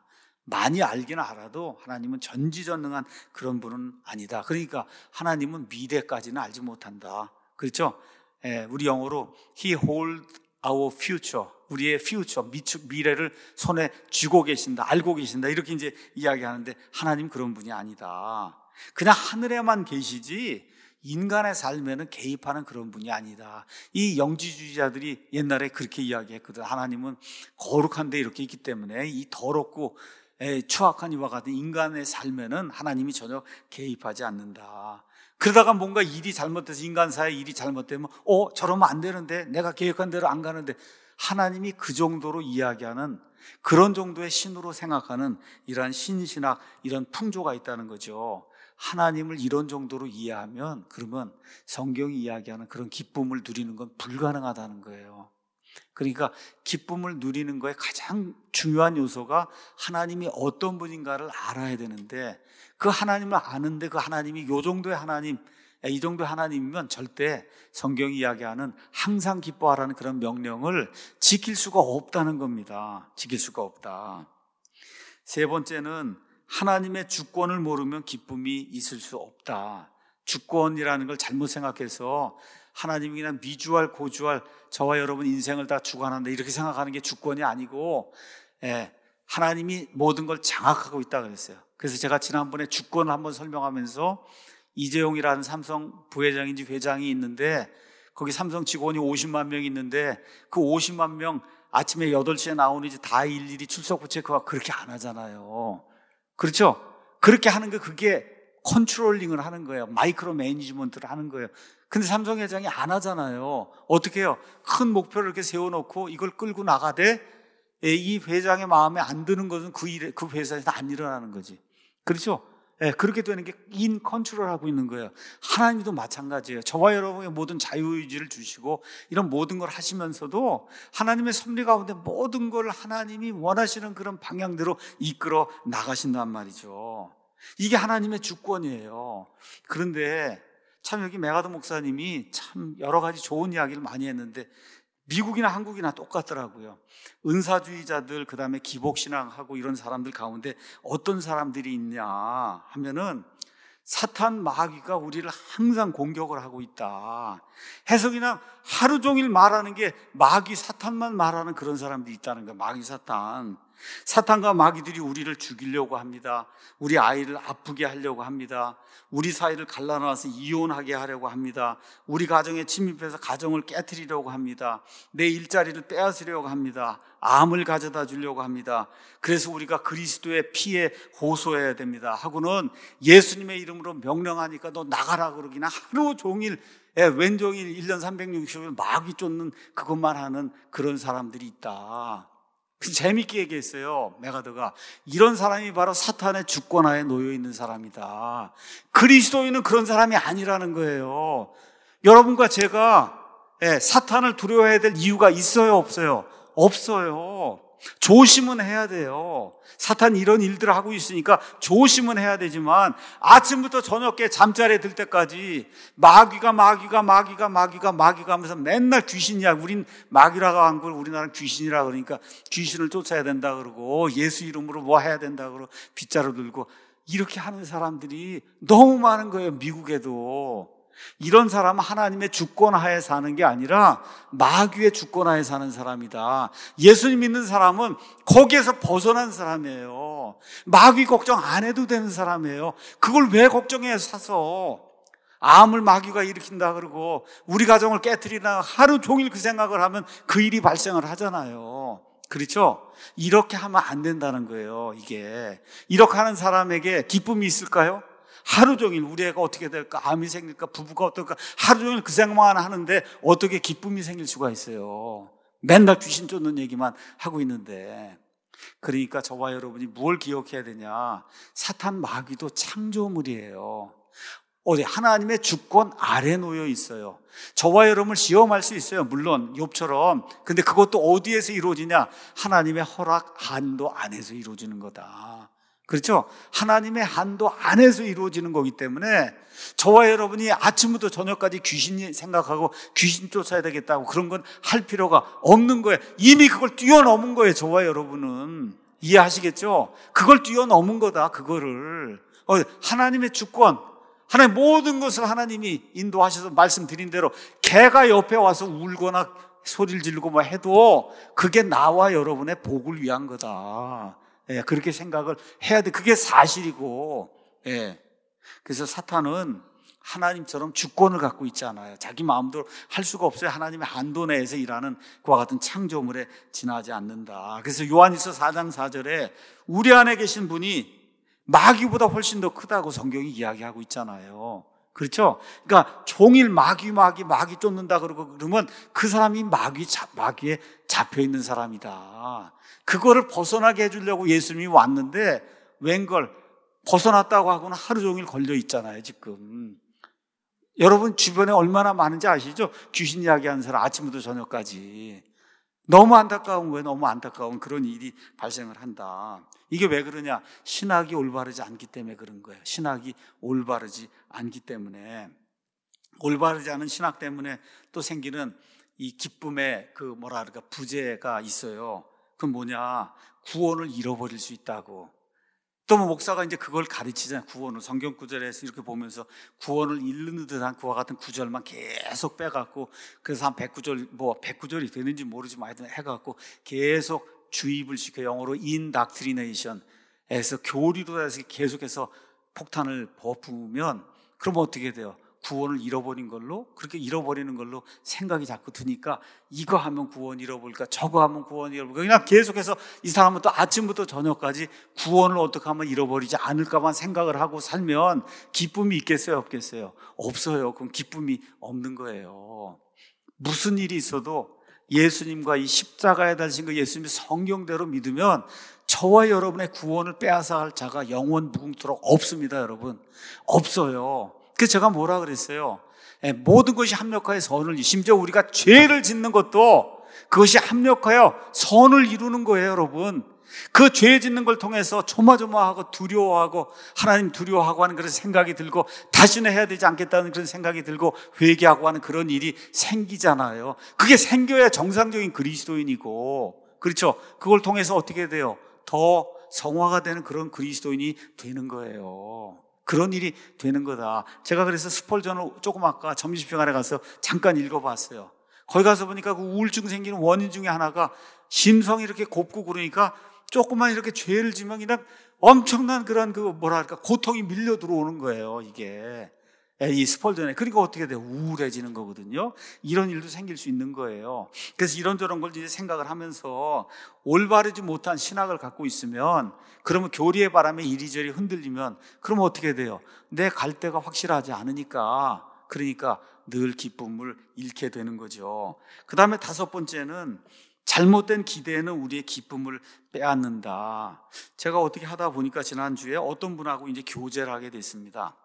많이 알기는 알아도 하나님은 전지전능한 그런 분은 아니다. 그러니까 하나님은 미래까지는 알지 못한다. 그렇죠? 우리 영어로 He hold our future, 우리의 future, 미래를 손에 쥐고 계신다, 알고 계신다, 이렇게 이제 이야기하는데 하나님 그런 분이 아니다. 그냥 하늘에만 계시지 인간의 삶에는 개입하는 그런 분이 아니다. 이 영지주의자들이 옛날에 그렇게 이야기했거든. 하나님은 거룩한 데 이렇게 있기 때문에 이 더럽고 추악한 이와 같은 인간의 삶에는 하나님이 전혀 개입하지 않는다. 그러다가 뭔가 일이 잘못돼서 인간사의 일이 잘못되면 저러면 안 되는데, 내가 계획한 대로 안 가는데, 하나님이 그 정도로 이야기하는 그런 정도의 신으로 생각하는 이러한 신신학, 이런 풍조가 있다는 거죠. 하나님을 이런 정도로 이해하면 그러면 성경이 이야기하는 그런 기쁨을 누리는 건 불가능하다는 거예요. 그러니까 기쁨을 누리는 거에 가장 중요한 요소가 하나님이 어떤 분인가를 알아야 되는데, 그 하나님을 아는데 그 하나님이 요 정도의 하나님, 이 정도의 하나님이면 절대 성경이 이야기하는 항상 기뻐하라는 그런 명령을 지킬 수가 없다는 겁니다. 지킬 수가 없다. 세 번째는 하나님의 주권을 모르면 기쁨이 있을 수 없다. 주권이라는 걸 잘못 생각해서 하나님이 그냥 미주알 고주알 저와 여러분 인생을 다 주관한다 이렇게 생각하는 게 주권이 아니고, 하나님이 모든 걸 장악하고 있다 그랬어요. 그래서 제가 지난번에 주권을 한번 설명하면서 이재용이라는 삼성 부회장인지 회장이 있는데, 거기 삼성 직원이 50만 명이 있는데 그 50만 명 아침에 8시에 나오는지 다 일일이 출석부 체크가 그렇게 안 하잖아요. 그렇죠? 그렇게 하는 게 그게 컨트롤링을 하는 거예요. 마이크로 매니지먼트를 하는 거예요. 근데 삼성 회장이 안 하잖아요. 어떻게 해요? 큰 목표를 이렇게 세워놓고 이걸 끌고 나가되 이 회장의 마음에 안 드는 것은 그 회사에서 안 일어나는 거지. 그렇죠? 그렇게 되는 게 인 컨트롤하고 있는 거예요. 하나님도 마찬가지예요. 저와 여러분의 모든 자유의지를 주시고 이런 모든 걸 하시면서도 하나님의 섭리 가운데 모든 걸 하나님이 원하시는 그런 방향대로 이끌어 나가신단 말이죠. 이게 하나님의 주권이에요. 그런데 참 여기 메가더 목사님이 참 여러 가지 좋은 이야기를 많이 했는데 미국이나 한국이나 똑같더라고요. 은사주의자들, 그 다음에 기복신앙하고 이런 사람들 가운데 어떤 사람들이 있냐 하면은 사탄 마귀가 우리를 항상 공격을 하고 있다 해서 그냥 하루 종일 말하는 게 마귀 사탄만 말하는 그런 사람들이 있다는 거예요. 마귀 사탄. 사탄과 마귀들이 우리를 죽이려고 합니다. 우리 아이를 아프게 하려고 합니다. 우리 사이를 갈라놔서 이혼하게 하려고 합니다. 우리 가정에 침입해서 가정을 깨트리려고 합니다. 내 일자리를 빼앗으려고 합니다. 암을 가져다 주려고 합니다. 그래서 우리가 그리스도의 피에 호소해야 됩니다 하고는 예수님의 이름으로 명령하니까 너 나가라 그러기나 하루 종일 왼종일 1년 360일 마귀 쫓는 그것만 하는 그런 사람들이 있다. 재밌게 얘기했어요. 메가더가 이런 사람이 바로 사탄의 주권하에 놓여 있는 사람이다. 그리스도인은 그런 사람이 아니라는 거예요. 여러분과 제가 사탄을 두려워해야 될 이유가 있어요, 없어요? 없어요. 조심은 해야 돼요. 사탄 이런 일들을 하고 있으니까 조심은 해야 되지만 아침부터 저녁에 잠자리에 들 때까지 마귀가 하면서 맨날 귀신이야. 우린 마귀라고 한 걸 우리나라는 귀신이라 그러니까 귀신을 쫓아야 된다 그러고 예수 이름으로 뭐 해야 된다 그러고 빗자루 들고 이렇게 하는 사람들이 너무 많은 거예요. 미국에도. 이런 사람은 하나님의 주권하에 사는 게 아니라 마귀의 주권하에 사는 사람이다. 예수님 믿는 사람은 거기에서 벗어난 사람이에요. 마귀 걱정 안 해도 되는 사람이에요. 그걸 왜 걱정해 사서. 암을 마귀가 일으킨다 그러고 우리 가정을 깨트리나 하루 종일 그 생각을 하면 그 일이 발생을 하잖아요. 그렇죠? 이렇게 하면 안 된다는 거예요. 이게 이렇게 하는 사람에게 기쁨이 있을까요? 하루 종일 우리 애가 어떻게 될까, 암이 생길까, 부부가 어떨까, 하루 종일 그 생각만 하는데 어떻게 기쁨이 생길 수가 있어요. 맨날 귀신 쫓는 얘기만 하고 있는데. 그러니까 저와 여러분이 뭘 기억해야 되냐, 사탄 마귀도 창조물이에요. 하나님의 주권 아래 놓여 있어요. 저와 여러분을 시험할 수 있어요, 물론 욥처럼. 근데 그것도 어디에서 이루어지냐, 하나님의 허락 한도 안에서 이루어지는 거다. 그렇죠? 하나님의 한도 안에서 이루어지는 거기 때문에 저와 여러분이 아침부터 저녁까지 귀신이 생각하고 귀신 쫓아야 되겠다고 그런 건 할 필요가 없는 거예요. 이미 그걸 뛰어넘은 거예요. 저와 여러분은 이해하시겠죠? 그걸 뛰어넘은 거다, 그거를. 하나님의 주권, 하나님 모든 것을 하나님이 인도하셔서 말씀드린 대로 개가 옆에 와서 울거나 소리를 지르고 뭐 해도 그게 나와 여러분의 복을 위한 거다. 예, 그렇게 생각을 해야 돼. 그게 사실이고. 예. 그래서 사탄은 하나님처럼 주권을 갖고 있지 않아요. 자기 마음대로 할 수가 없어요. 하나님의 한도 내에서 일하는 그와 같은 창조물에 지나지 않는다. 그래서 요한일서 4장 4절에 우리 안에 계신 분이 마귀보다 훨씬 더 크다고 성경이 이야기하고 있잖아요. 그렇죠? 그러니까 종일 마귀 쫓는다 그러면 그 사람이 마귀에 잡혀 있는 사람이다. 그거를 벗어나게 해주려고 예수님이 왔는데 웬걸 벗어났다고 하고는 하루 종일 걸려 있잖아요, 지금. 여러분 주변에 얼마나 많은지 아시죠? 귀신 이야기하는 사람 아침부터 저녁까지. 너무 안타까운 거예요. 너무 안타까운 그런 일이 발생을 한다. 이게 왜 그러냐? 신학이 올바르지 않기 때문에 그런 거예요. 신학이 올바르지 않기 때문에. 올바르지 않은 신학 때문에 또 생기는 이 기쁨의 부재가 있어요. 그건 뭐냐? 구원을 잃어버릴 수 있다고. 또 뭐 목사가 이제 그걸 가르치잖아요. 구원을 성경 구절에서 이렇게 보면서 구원을 잃는 듯한 그와 같은 구절만 계속 빼갖고 그래서 한 109절이 되는지 모르지만 하여튼 해갖고 계속 주입을 시켜 영어로 indoctrination에서 교리로 해서 계속해서 폭탄을 부으면 그럼 어떻게 돼요? 구원을 잃어버린 걸로 그렇게 잃어버리는 걸로 생각이 자꾸 드니까 이거 하면 구원 잃어버릴까 저거 하면 구원 잃어버릴까 그냥 계속해서 이 사람은 또 아침부터 저녁까지 구원을 어떻게 하면 잃어버리지 않을까만 생각을 하고 살면 기쁨이 있겠어요 없겠어요? 없어요. 그럼 기쁨이 없는 거예요. 무슨 일이 있어도 예수님과 이 십자가에 달리신 그 예수님의 성경대로 믿으면 저와 여러분의 구원을 빼앗아 갈 자가 영원 무궁토록 없습니다. 여러분 없어요. 그래서 제가 뭐라 그랬어요? 모든 것이 합력하여 선을, 심지어 우리가 죄를 짓는 것도 그것이 합력하여 선을 이루는 거예요, 여러분. 그 죄 짓는 걸 통해서 조마조마하고 두려워하고 하나님 두려워하고 하는 그런 생각이 들고 다시는 해야 되지 않겠다는 그런 생각이 들고 회개하고 하는 그런 일이 생기잖아요. 그게 생겨야 정상적인 그리스도인이고, 그렇죠? 그걸 통해서 어떻게 돼요? 더 성화가 되는 그런 그리스도인이 되는 거예요. 그런 일이 되는 거다. 제가 그래서 스펄전을 조금 아까 점심시간에 가서 잠깐 읽어봤어요. 거기 가서 보니까 그 우울증 생기는 원인 중에 하나가 심성이 이렇게 곱고 그러니까 조금만 이렇게 죄를 지면 그냥 엄청난 그런 고통이 밀려 들어오는 거예요, 이게. 이 스펄전에. 그러니까 어떻게 돼요? 우울해지는 거거든요. 이런 일도 생길 수 있는 거예요. 그래서 이런저런 걸 이제 생각을 하면서 올바르지 못한 신학을 갖고 있으면 그러면 교리의 바람에 이리저리 흔들리면 그러면 어떻게 돼요? 내 갈 데가 확실하지 않으니까 그러니까 늘 기쁨을 잃게 되는 거죠. 그 다음에 5번째는 잘못된 기대에는 우리의 기쁨을 빼앗는다. 제가 어떻게 하다 보니까 지난주에 어떤 분하고 이제 교제를 하게 됐습니다.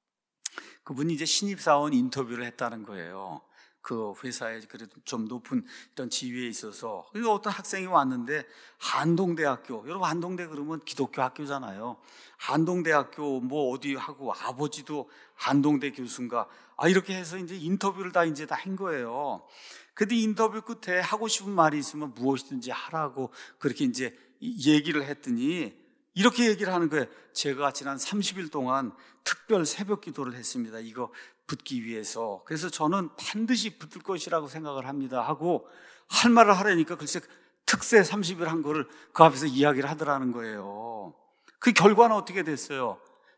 그분이 이제 신입사원 인터뷰를 했다는 거예요. 그 회사에 그래도 좀 높은 이런 지위에 있어서. 그리고 어떤 학생이 왔는데 한동대학교, 여러분 한동대 그러면 기독교 학교잖아요. 한동대학교 뭐 어디 하고 아버지도 한동대 교수인가. 이렇게 해서 이제 인터뷰를 다 한 거예요. 근데 인터뷰 끝에 하고 싶은 말이 있으면 무엇이든지 하라고 그렇게 이제 얘기를 했더니 이렇게 얘기를 하는 거예요. 제가 지난 30일 동안 특별 새벽 기도를 했습니다. 이거 붙기 위해서. 그래서 저는 반드시 붙을 것이라고 생각을 합니다. 하고 할 말을 하려니까 글쎄 특세 30일 한 거를 그 앞에서 이야기를 하더라는 거예요. 그 결과는 어떻게 됐어요?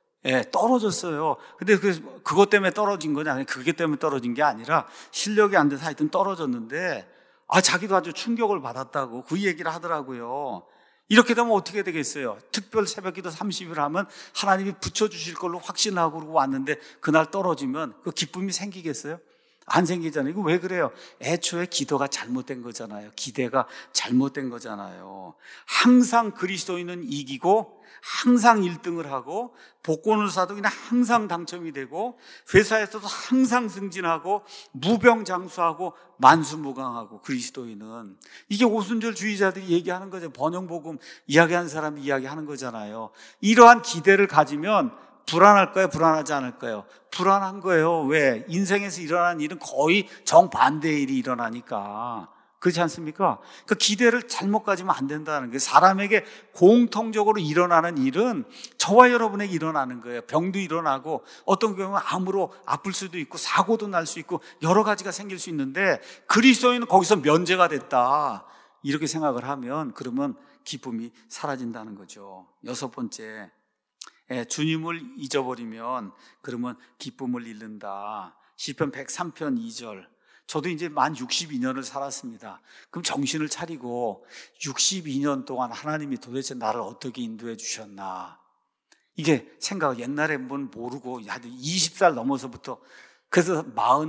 떨어졌어요. 근데 그것 때문에 떨어진 거냐? 아니, 그게 때문에 떨어진 게 아니라 실력이 안 돼서 하여튼 떨어졌는데 자기도 아주 충격을 받았다고 그 얘기를 하더라고요. 이렇게 되면 어떻게 되겠어요? 특별 새벽기도 30일 하면 하나님이 붙여주실 걸로 확신하고 그러고 왔는데 그날 떨어지면 그 기쁨이 생기겠어요? 안 생기잖아요. 이거 왜 그래요? 애초에 기도가 잘못된 거잖아요. 기대가 잘못된 거잖아요. 항상 그리스도인은 이기고 항상 1등을 하고 복권을 사도 그냥 항상 당첨이 되고 회사에서도 항상 승진하고 무병장수하고 만수무강하고 그리스도인은 이게 오순절주의자들이 얘기하는 거죠. 번영복음 이야기하는 사람이 이야기하는 거잖아요. 이러한 기대를 가지면 불안할까요? 불안하지 않을까요? 불안한 거예요. 왜? 인생에서 일어나는 일은 거의 정반대의 일이 일어나니까. 그렇지 않습니까? 그 기대를 잘못 가지면 안 된다는 거예요. 사람에게 공통적으로 일어나는 일은 저와 여러분에게 일어나는 거예요. 병도 일어나고 어떤 경우는 암으로 아플 수도 있고 사고도 날 수 있고 여러 가지가 생길 수 있는데 그리스도인은 거기서 면제가 됐다. 이렇게 생각을 하면 그러면 기쁨이 사라진다는 거죠. 여섯 번째, 주님을 잊어버리면 그러면 기쁨을 잃는다. 시편 103편 2절. 저도 이제 만 62년을 살았습니다. 그럼 정신을 차리고 62년 동안 하나님이 도대체 나를 어떻게 인도해 주셨나. 이게 생각, 옛날에 뭔 모르고 20살 넘어서부터 그래서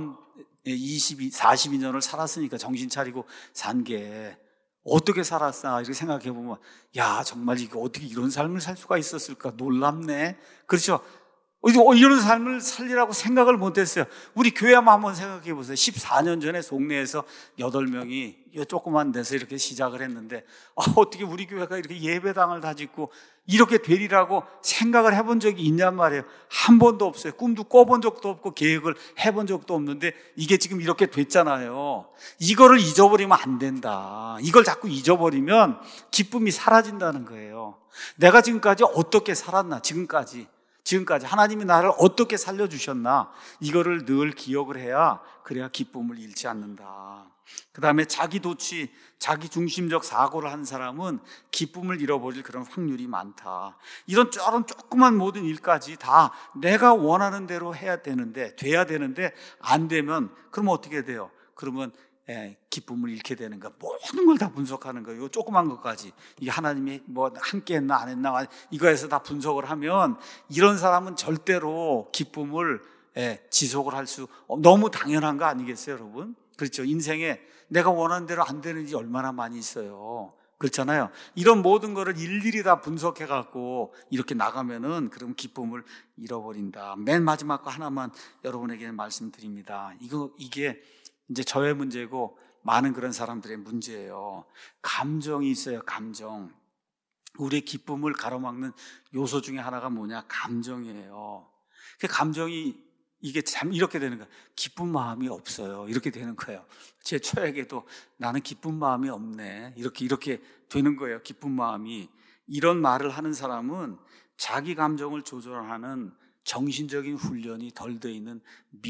42년을 살았으니까 정신 차리고 산 게 어떻게 살았나 이렇게 생각해 보면 야, 정말 이거 어떻게 이런 삶을 살 수가 있었을까 놀랍네. 그렇죠? 이런 삶을 살리라고 생각을 못했어요. 우리 교회만 한번 생각해 보세요. 14년 전에 동네에서 8명이 조그만 데서 이렇게 시작을 했는데 어떻게 우리 교회가 이렇게 예배당을 다 짓고 이렇게 되리라고 생각을 해본 적이 있냔 말이에요. 한 번도 없어요. 꿈도 꿔본 적도 없고 계획을 해본 적도 없는데 이게 지금 이렇게 됐잖아요. 이거를 잊어버리면 안 된다. 이걸 자꾸 잊어버리면 기쁨이 사라진다는 거예요. 내가 지금까지 어떻게 살았나, 지금까지 하나님이 나를 어떻게 살려주셨나, 이거를 늘 기억을 해야 그래야 기쁨을 잃지 않는다. 그 다음에 자기도취, 자기중심적 사고를 한 사람은 기쁨을 잃어버릴 그런 확률이 많다. 이런 조그만 모든 일까지 다 내가 원하는 대로 해야 되는데, 돼야 되는데 안 되면 그러면 어떻게 돼요? 그러면 기쁨을 잃게 되는 거야. 모든 걸 다 분석하는 거예요. 이 조그만 것까지. 이게 하나님이 뭐 함께 했나 안 했나 이거에서 다 분석을 하면 이런 사람은 절대로 기쁨을 지속을 할 수 너무 당연한 거 아니겠어요, 여러분? 그렇죠. 인생에 내가 원하는 대로 안 되는 일이 얼마나 많이 있어요. 그렇잖아요. 이런 모든 거를 일일이 다 분석해 갖고 이렇게 나가면은 그럼 기쁨을 잃어버린다. 맨 마지막 거 하나만 여러분에게 말씀드립니다. 이게 이제 저의 문제고 많은 그런 사람들의 문제예요. 감정이 있어요. 감정. 우리의 기쁨을 가로막는 요소 중에 하나가 뭐냐? 감정이에요. 그 감정이 이게 참 이렇게 되는 거예요. 기쁜 마음이 없어요. 이렇게 되는 거예요. 제 처에게도 나는 기쁜 마음이 없네. 이렇게 되는 거예요. 기쁜 마음이. 이런 말을 하는 사람은 자기 감정을 조절하는 정신적인 훈련이 덜 돼 있는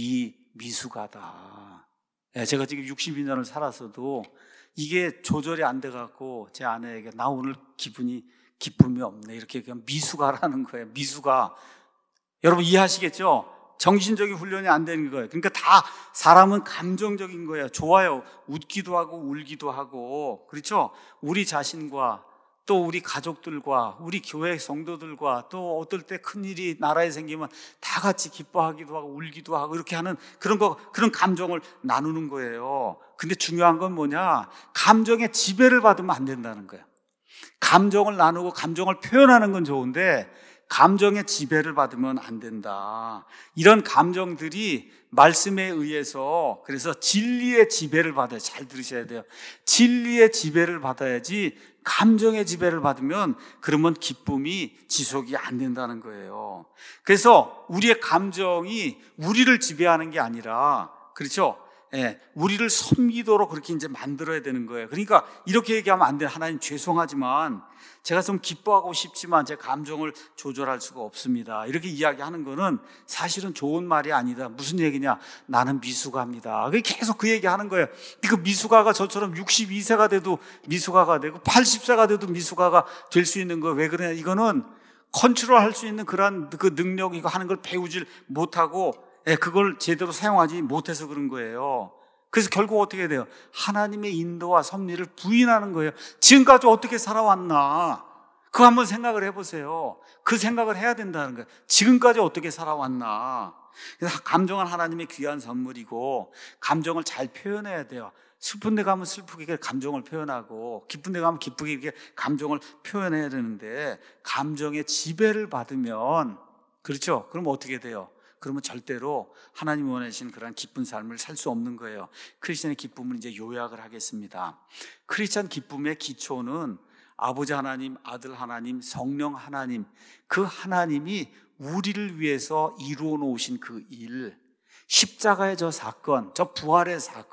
미숙하다. 제가 지금 62년을 살았어도 이게 조절이 안 돼갖고 제 아내에게 나 오늘 기쁨이 없네 이렇게 그냥 미숙아라는 거예요. 미숙아. 여러분 이해하시겠죠? 정신적인 훈련이 안 되는 거예요. 그러니까 다 사람은 감정적인 거예요. 좋아요. 웃기도 하고 울기도 하고 그렇죠? 우리 자신과 또 우리 가족들과 우리 교회 성도들과 또 어떨 때 큰일이 나라에 생기면 다 같이 기뻐하기도 하고 울기도 하고 이렇게 하는 그런 감정을 나누는 거예요. 근데 중요한 건 뭐냐? 감정의 지배를 받으면 안 된다는 거예요. 감정을 나누고 감정을 표현하는 건 좋은데 감정의 지배를 받으면 안 된다. 이런 감정들이 말씀에 의해서 그래서 진리의 지배를 받아야 잘 들으셔야 돼요. 진리의 지배를 받아야지 감정의 지배를 받으면 그러면 기쁨이 지속이 안 된다는 거예요. 그래서 우리의 감정이 우리를 지배하는 게 아니라 그렇죠? 우리를 섬기도록 그렇게 이제 만들어야 되는 거예요. 그러니까 이렇게 얘기하면 안 돼요. 하나님 죄송하지만 제가 좀 기뻐하고 싶지만 제 감정을 조절할 수가 없습니다. 이렇게 이야기하는 거는 사실은 좋은 말이 아니다. 무슨 얘기냐? 나는 미숙아입니다. 계속 그 얘기하는 거예요. 그 미숙아가 저처럼 62세가 돼도 미숙아가 되고 80세가 돼도 미숙아가 될 수 있는 거 왜 그러냐? 이거는 컨트롤할 수 있는 그런 그 능력 이거 하는 걸 배우질 못하고 그걸 제대로 사용하지 못해서 그런 거예요. 그래서 결국 어떻게 돼요? 하나님의 인도와 섭리를 부인하는 거예요. 지금까지 어떻게 살아왔나? 그거 한번 생각을 해보세요. 그 생각을 해야 된다는 거예요. 지금까지 어떻게 살아왔나? 그래서 감정은 하나님의 귀한 선물이고 감정을 잘 표현해야 돼요. 슬픈 데 가면 슬프게 감정을 표현하고 기쁜 데 가면 기쁘게 이렇게 감정을 표현해야 되는데 감정의 지배를 받으면 그렇죠? 그럼 어떻게 돼요? 그러면 절대로 하나님이 원하시는 그런 기쁜 삶을 살 수 없는 거예요. 크리스천의 기쁨을 이제 요약을 하겠습니다. 크리스천 기쁨의 기초는 아버지 하나님, 아들 하나님, 성령 하나님, 그 하나님이 우리를 위해서 이루어 놓으신 그 일, 십자가의 저 사건, 저 부활의 사건,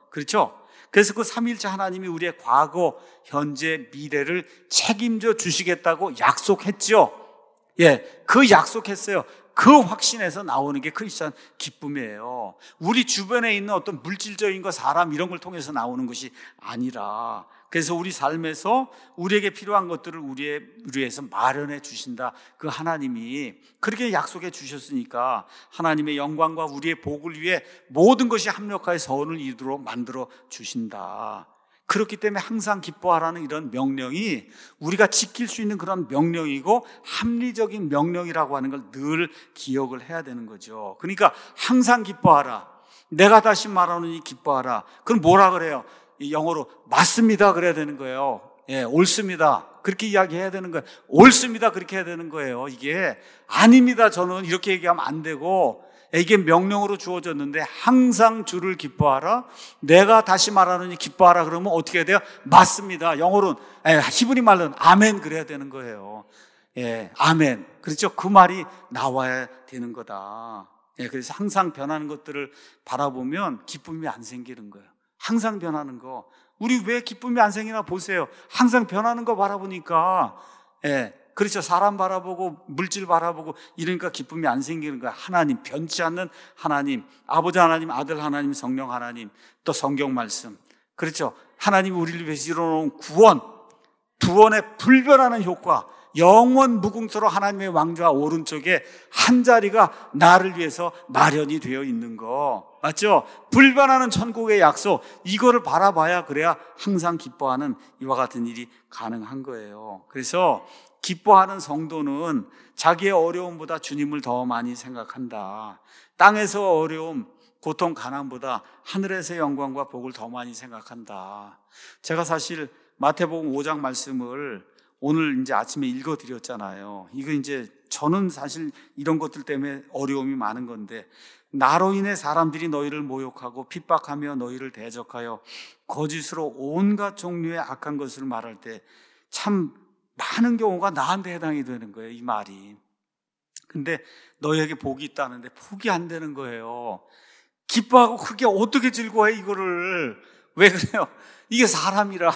그렇죠? 그래서 그 삼위일체 하나님이 우리의 과거, 현재, 미래를 책임져 주시겠다고 약속했죠. 예, 그 약속했어요. 그 확신에서 나오는 게 크리스찬 기쁨이에요. 우리 주변에 있는 어떤 물질적인 거, 사람 이런 걸 통해서 나오는 것이 아니라, 그래서 우리 삶에서 우리에게 필요한 것들을 위해서 마련해 주신다. 그 하나님이 그렇게 약속해 주셨으니까 하나님의 영광과 우리의 복을 위해 모든 것이 합력하여 선을 이루도록 만들어 주신다. 그렇기 때문에 항상 기뻐하라는 이런 명령이 우리가 지킬 수 있는 그런 명령이고 합리적인 명령이라고 하는 걸 늘 기억을 해야 되는 거죠. 그러니까 항상 기뻐하라. 내가 다시 말하노니 기뻐하라. 그럼 뭐라 그래요? 영어로 맞습니다 그래야 되는 거예요. 예, 옳습니다 그렇게 이야기해야 되는 거예요. 옳습니다 그렇게 해야 되는 거예요. 이게 아닙니다 저는 이렇게 얘기하면 안 되고, 이게 명령으로 주어졌는데 항상 주를 기뻐하라. 내가 다시 말하노니 기뻐하라 그러면 어떻게 해야 돼요? 맞습니다. 영어로는 히브리 말로는 아멘 그래야 되는 거예요. 예, 아멘. 그렇죠? 그 말이 나와야 되는 거다. 예, 그래서 항상 변하는 것들을 바라보면 기쁨이 안 생기는 거예요. 항상 변하는 거. 우리 왜 기쁨이 안 생기나 보세요. 항상 변하는 거 바라보니까, 예, 그렇죠. 사람 바라보고 물질 바라보고 이러니까 기쁨이 안 생기는 거야. 하나님, 변치 않는 하나님, 아버지 하나님, 아들 하나님, 성령 하나님, 또 성경 말씀. 그렇죠. 하나님이 우리를 위해서 이뤄놓은 구원의 불변하는 효과, 영원 무궁토로 하나님의 왕좌 오른쪽에 한 자리가 나를 위해서 마련이 되어 있는 거 맞죠? 불변하는 천국의 약속, 이거를 바라봐야 그래야 항상 기뻐하는 이와 같은 일이 가능한 거예요. 그래서 기뻐하는 성도는 자기의 어려움보다 주님을 더 많이 생각한다. 땅에서 어려움, 고통, 가난보다 하늘에서의 영광과 복을 더 많이 생각한다. 제가 사실 마태복음 5장 말씀을 오늘 이제 아침에 읽어드렸잖아요. 이거 이제 저는 사실 이런 것들 때문에 어려움이 많은 건데, 나로 인해 사람들이 너희를 모욕하고 핍박하며 너희를 대적하여 거짓으로 온갖 종류의 악한 것을 말할 때 참 많은 경우가 나한테 해당이 되는 거예요, 이 말이. 근데 너희에게 복이 있다는데 복이 안 되는 거예요. 기뻐하고 그게 어떻게 즐거워해 이거를. 왜 그래요? 이게 사람이라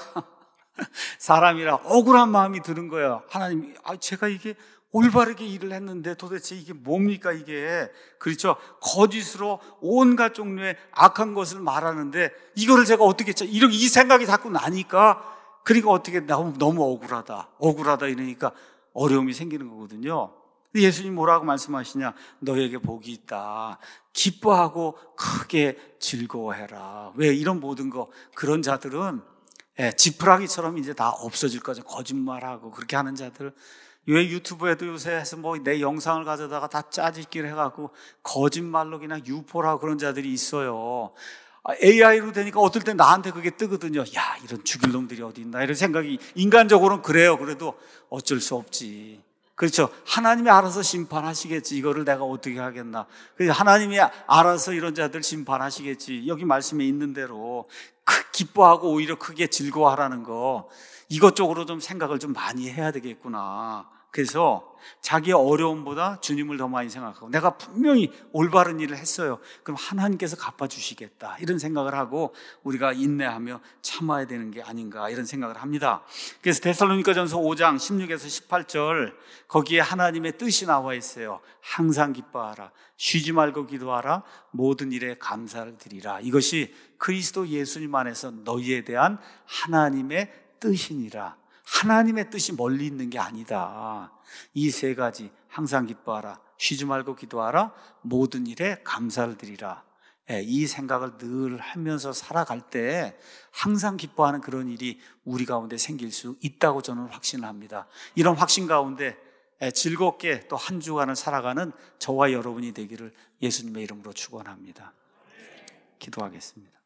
억울한 마음이 드는 거예요. 하나님, 제가 이게 올바르게 일을 했는데 도대체 이게 뭡니까 이게. 그렇죠? 거짓으로 온갖 종류의 악한 것을 말하는데 이거를 제가 어떻게 이렇게 이 생각이 자꾸 나니까, 그러니까 어떻게 너무 억울하다 이러니까 어려움이 생기는 거거든요. 근데 예수님 뭐라고 말씀하시냐? 너에게 복이 있다. 기뻐하고 크게 즐거워해라. 왜? 이런 모든 거, 그런 자들은 지푸라기처럼 이제 다 없어질 거죠. 거짓말하고 그렇게 하는 자들. 왜 유튜브에도 요새 해서 내 영상을 가져다가 다 짜집기를 해갖고 거짓말로 그냥 유포라고 그런 자들이 있어요. AI로 되니까 어떨 때 나한테 그게 뜨거든요. 야, 이런 죽일 놈들이 어디 있나 이런 생각이 인간적으로는 그래요. 그래도 어쩔 수 없지. 그렇죠. 하나님이 알아서 심판하시겠지. 이거를 내가 어떻게 하겠나. 그래서 하나님이 알아서 이런 자들 심판하시겠지. 여기 말씀에 있는 대로 기뻐하고 오히려 크게 즐거워하라는 거, 이것 쪽으로 좀 생각을 좀 많이 해야 되겠구나. 그래서 자기의 어려움보다 주님을 더 많이 생각하고, 내가 분명히 올바른 일을 했어요. 그럼 하나님께서 갚아주시겠다. 이런 생각을 하고 우리가 인내하며 참아야 되는 게 아닌가, 이런 생각을 합니다. 그래서 데살로니가전서 5장 16에서 18절, 거기에 하나님의 뜻이 나와 있어요. 항상 기뻐하라. 쉬지 말고 기도하라. 모든 일에 감사를 드리라. 이것이 그리스도 예수님 안에서 너희에 대한 하나님의 뜻이니라. 하나님의 뜻이 멀리 있는 게 아니다. 이 세 가지, 항상 기뻐하라, 쉬지 말고 기도하라, 모든 일에 감사를 드리라. 이 생각을 늘 하면서 살아갈 때 항상 기뻐하는 그런 일이 우리 가운데 생길 수 있다고 저는 확신을 합니다. 이런 확신 가운데 즐겁게 또 한 주간을 살아가는 저와 여러분이 되기를 예수님의 이름으로 축원합니다. 기도하겠습니다.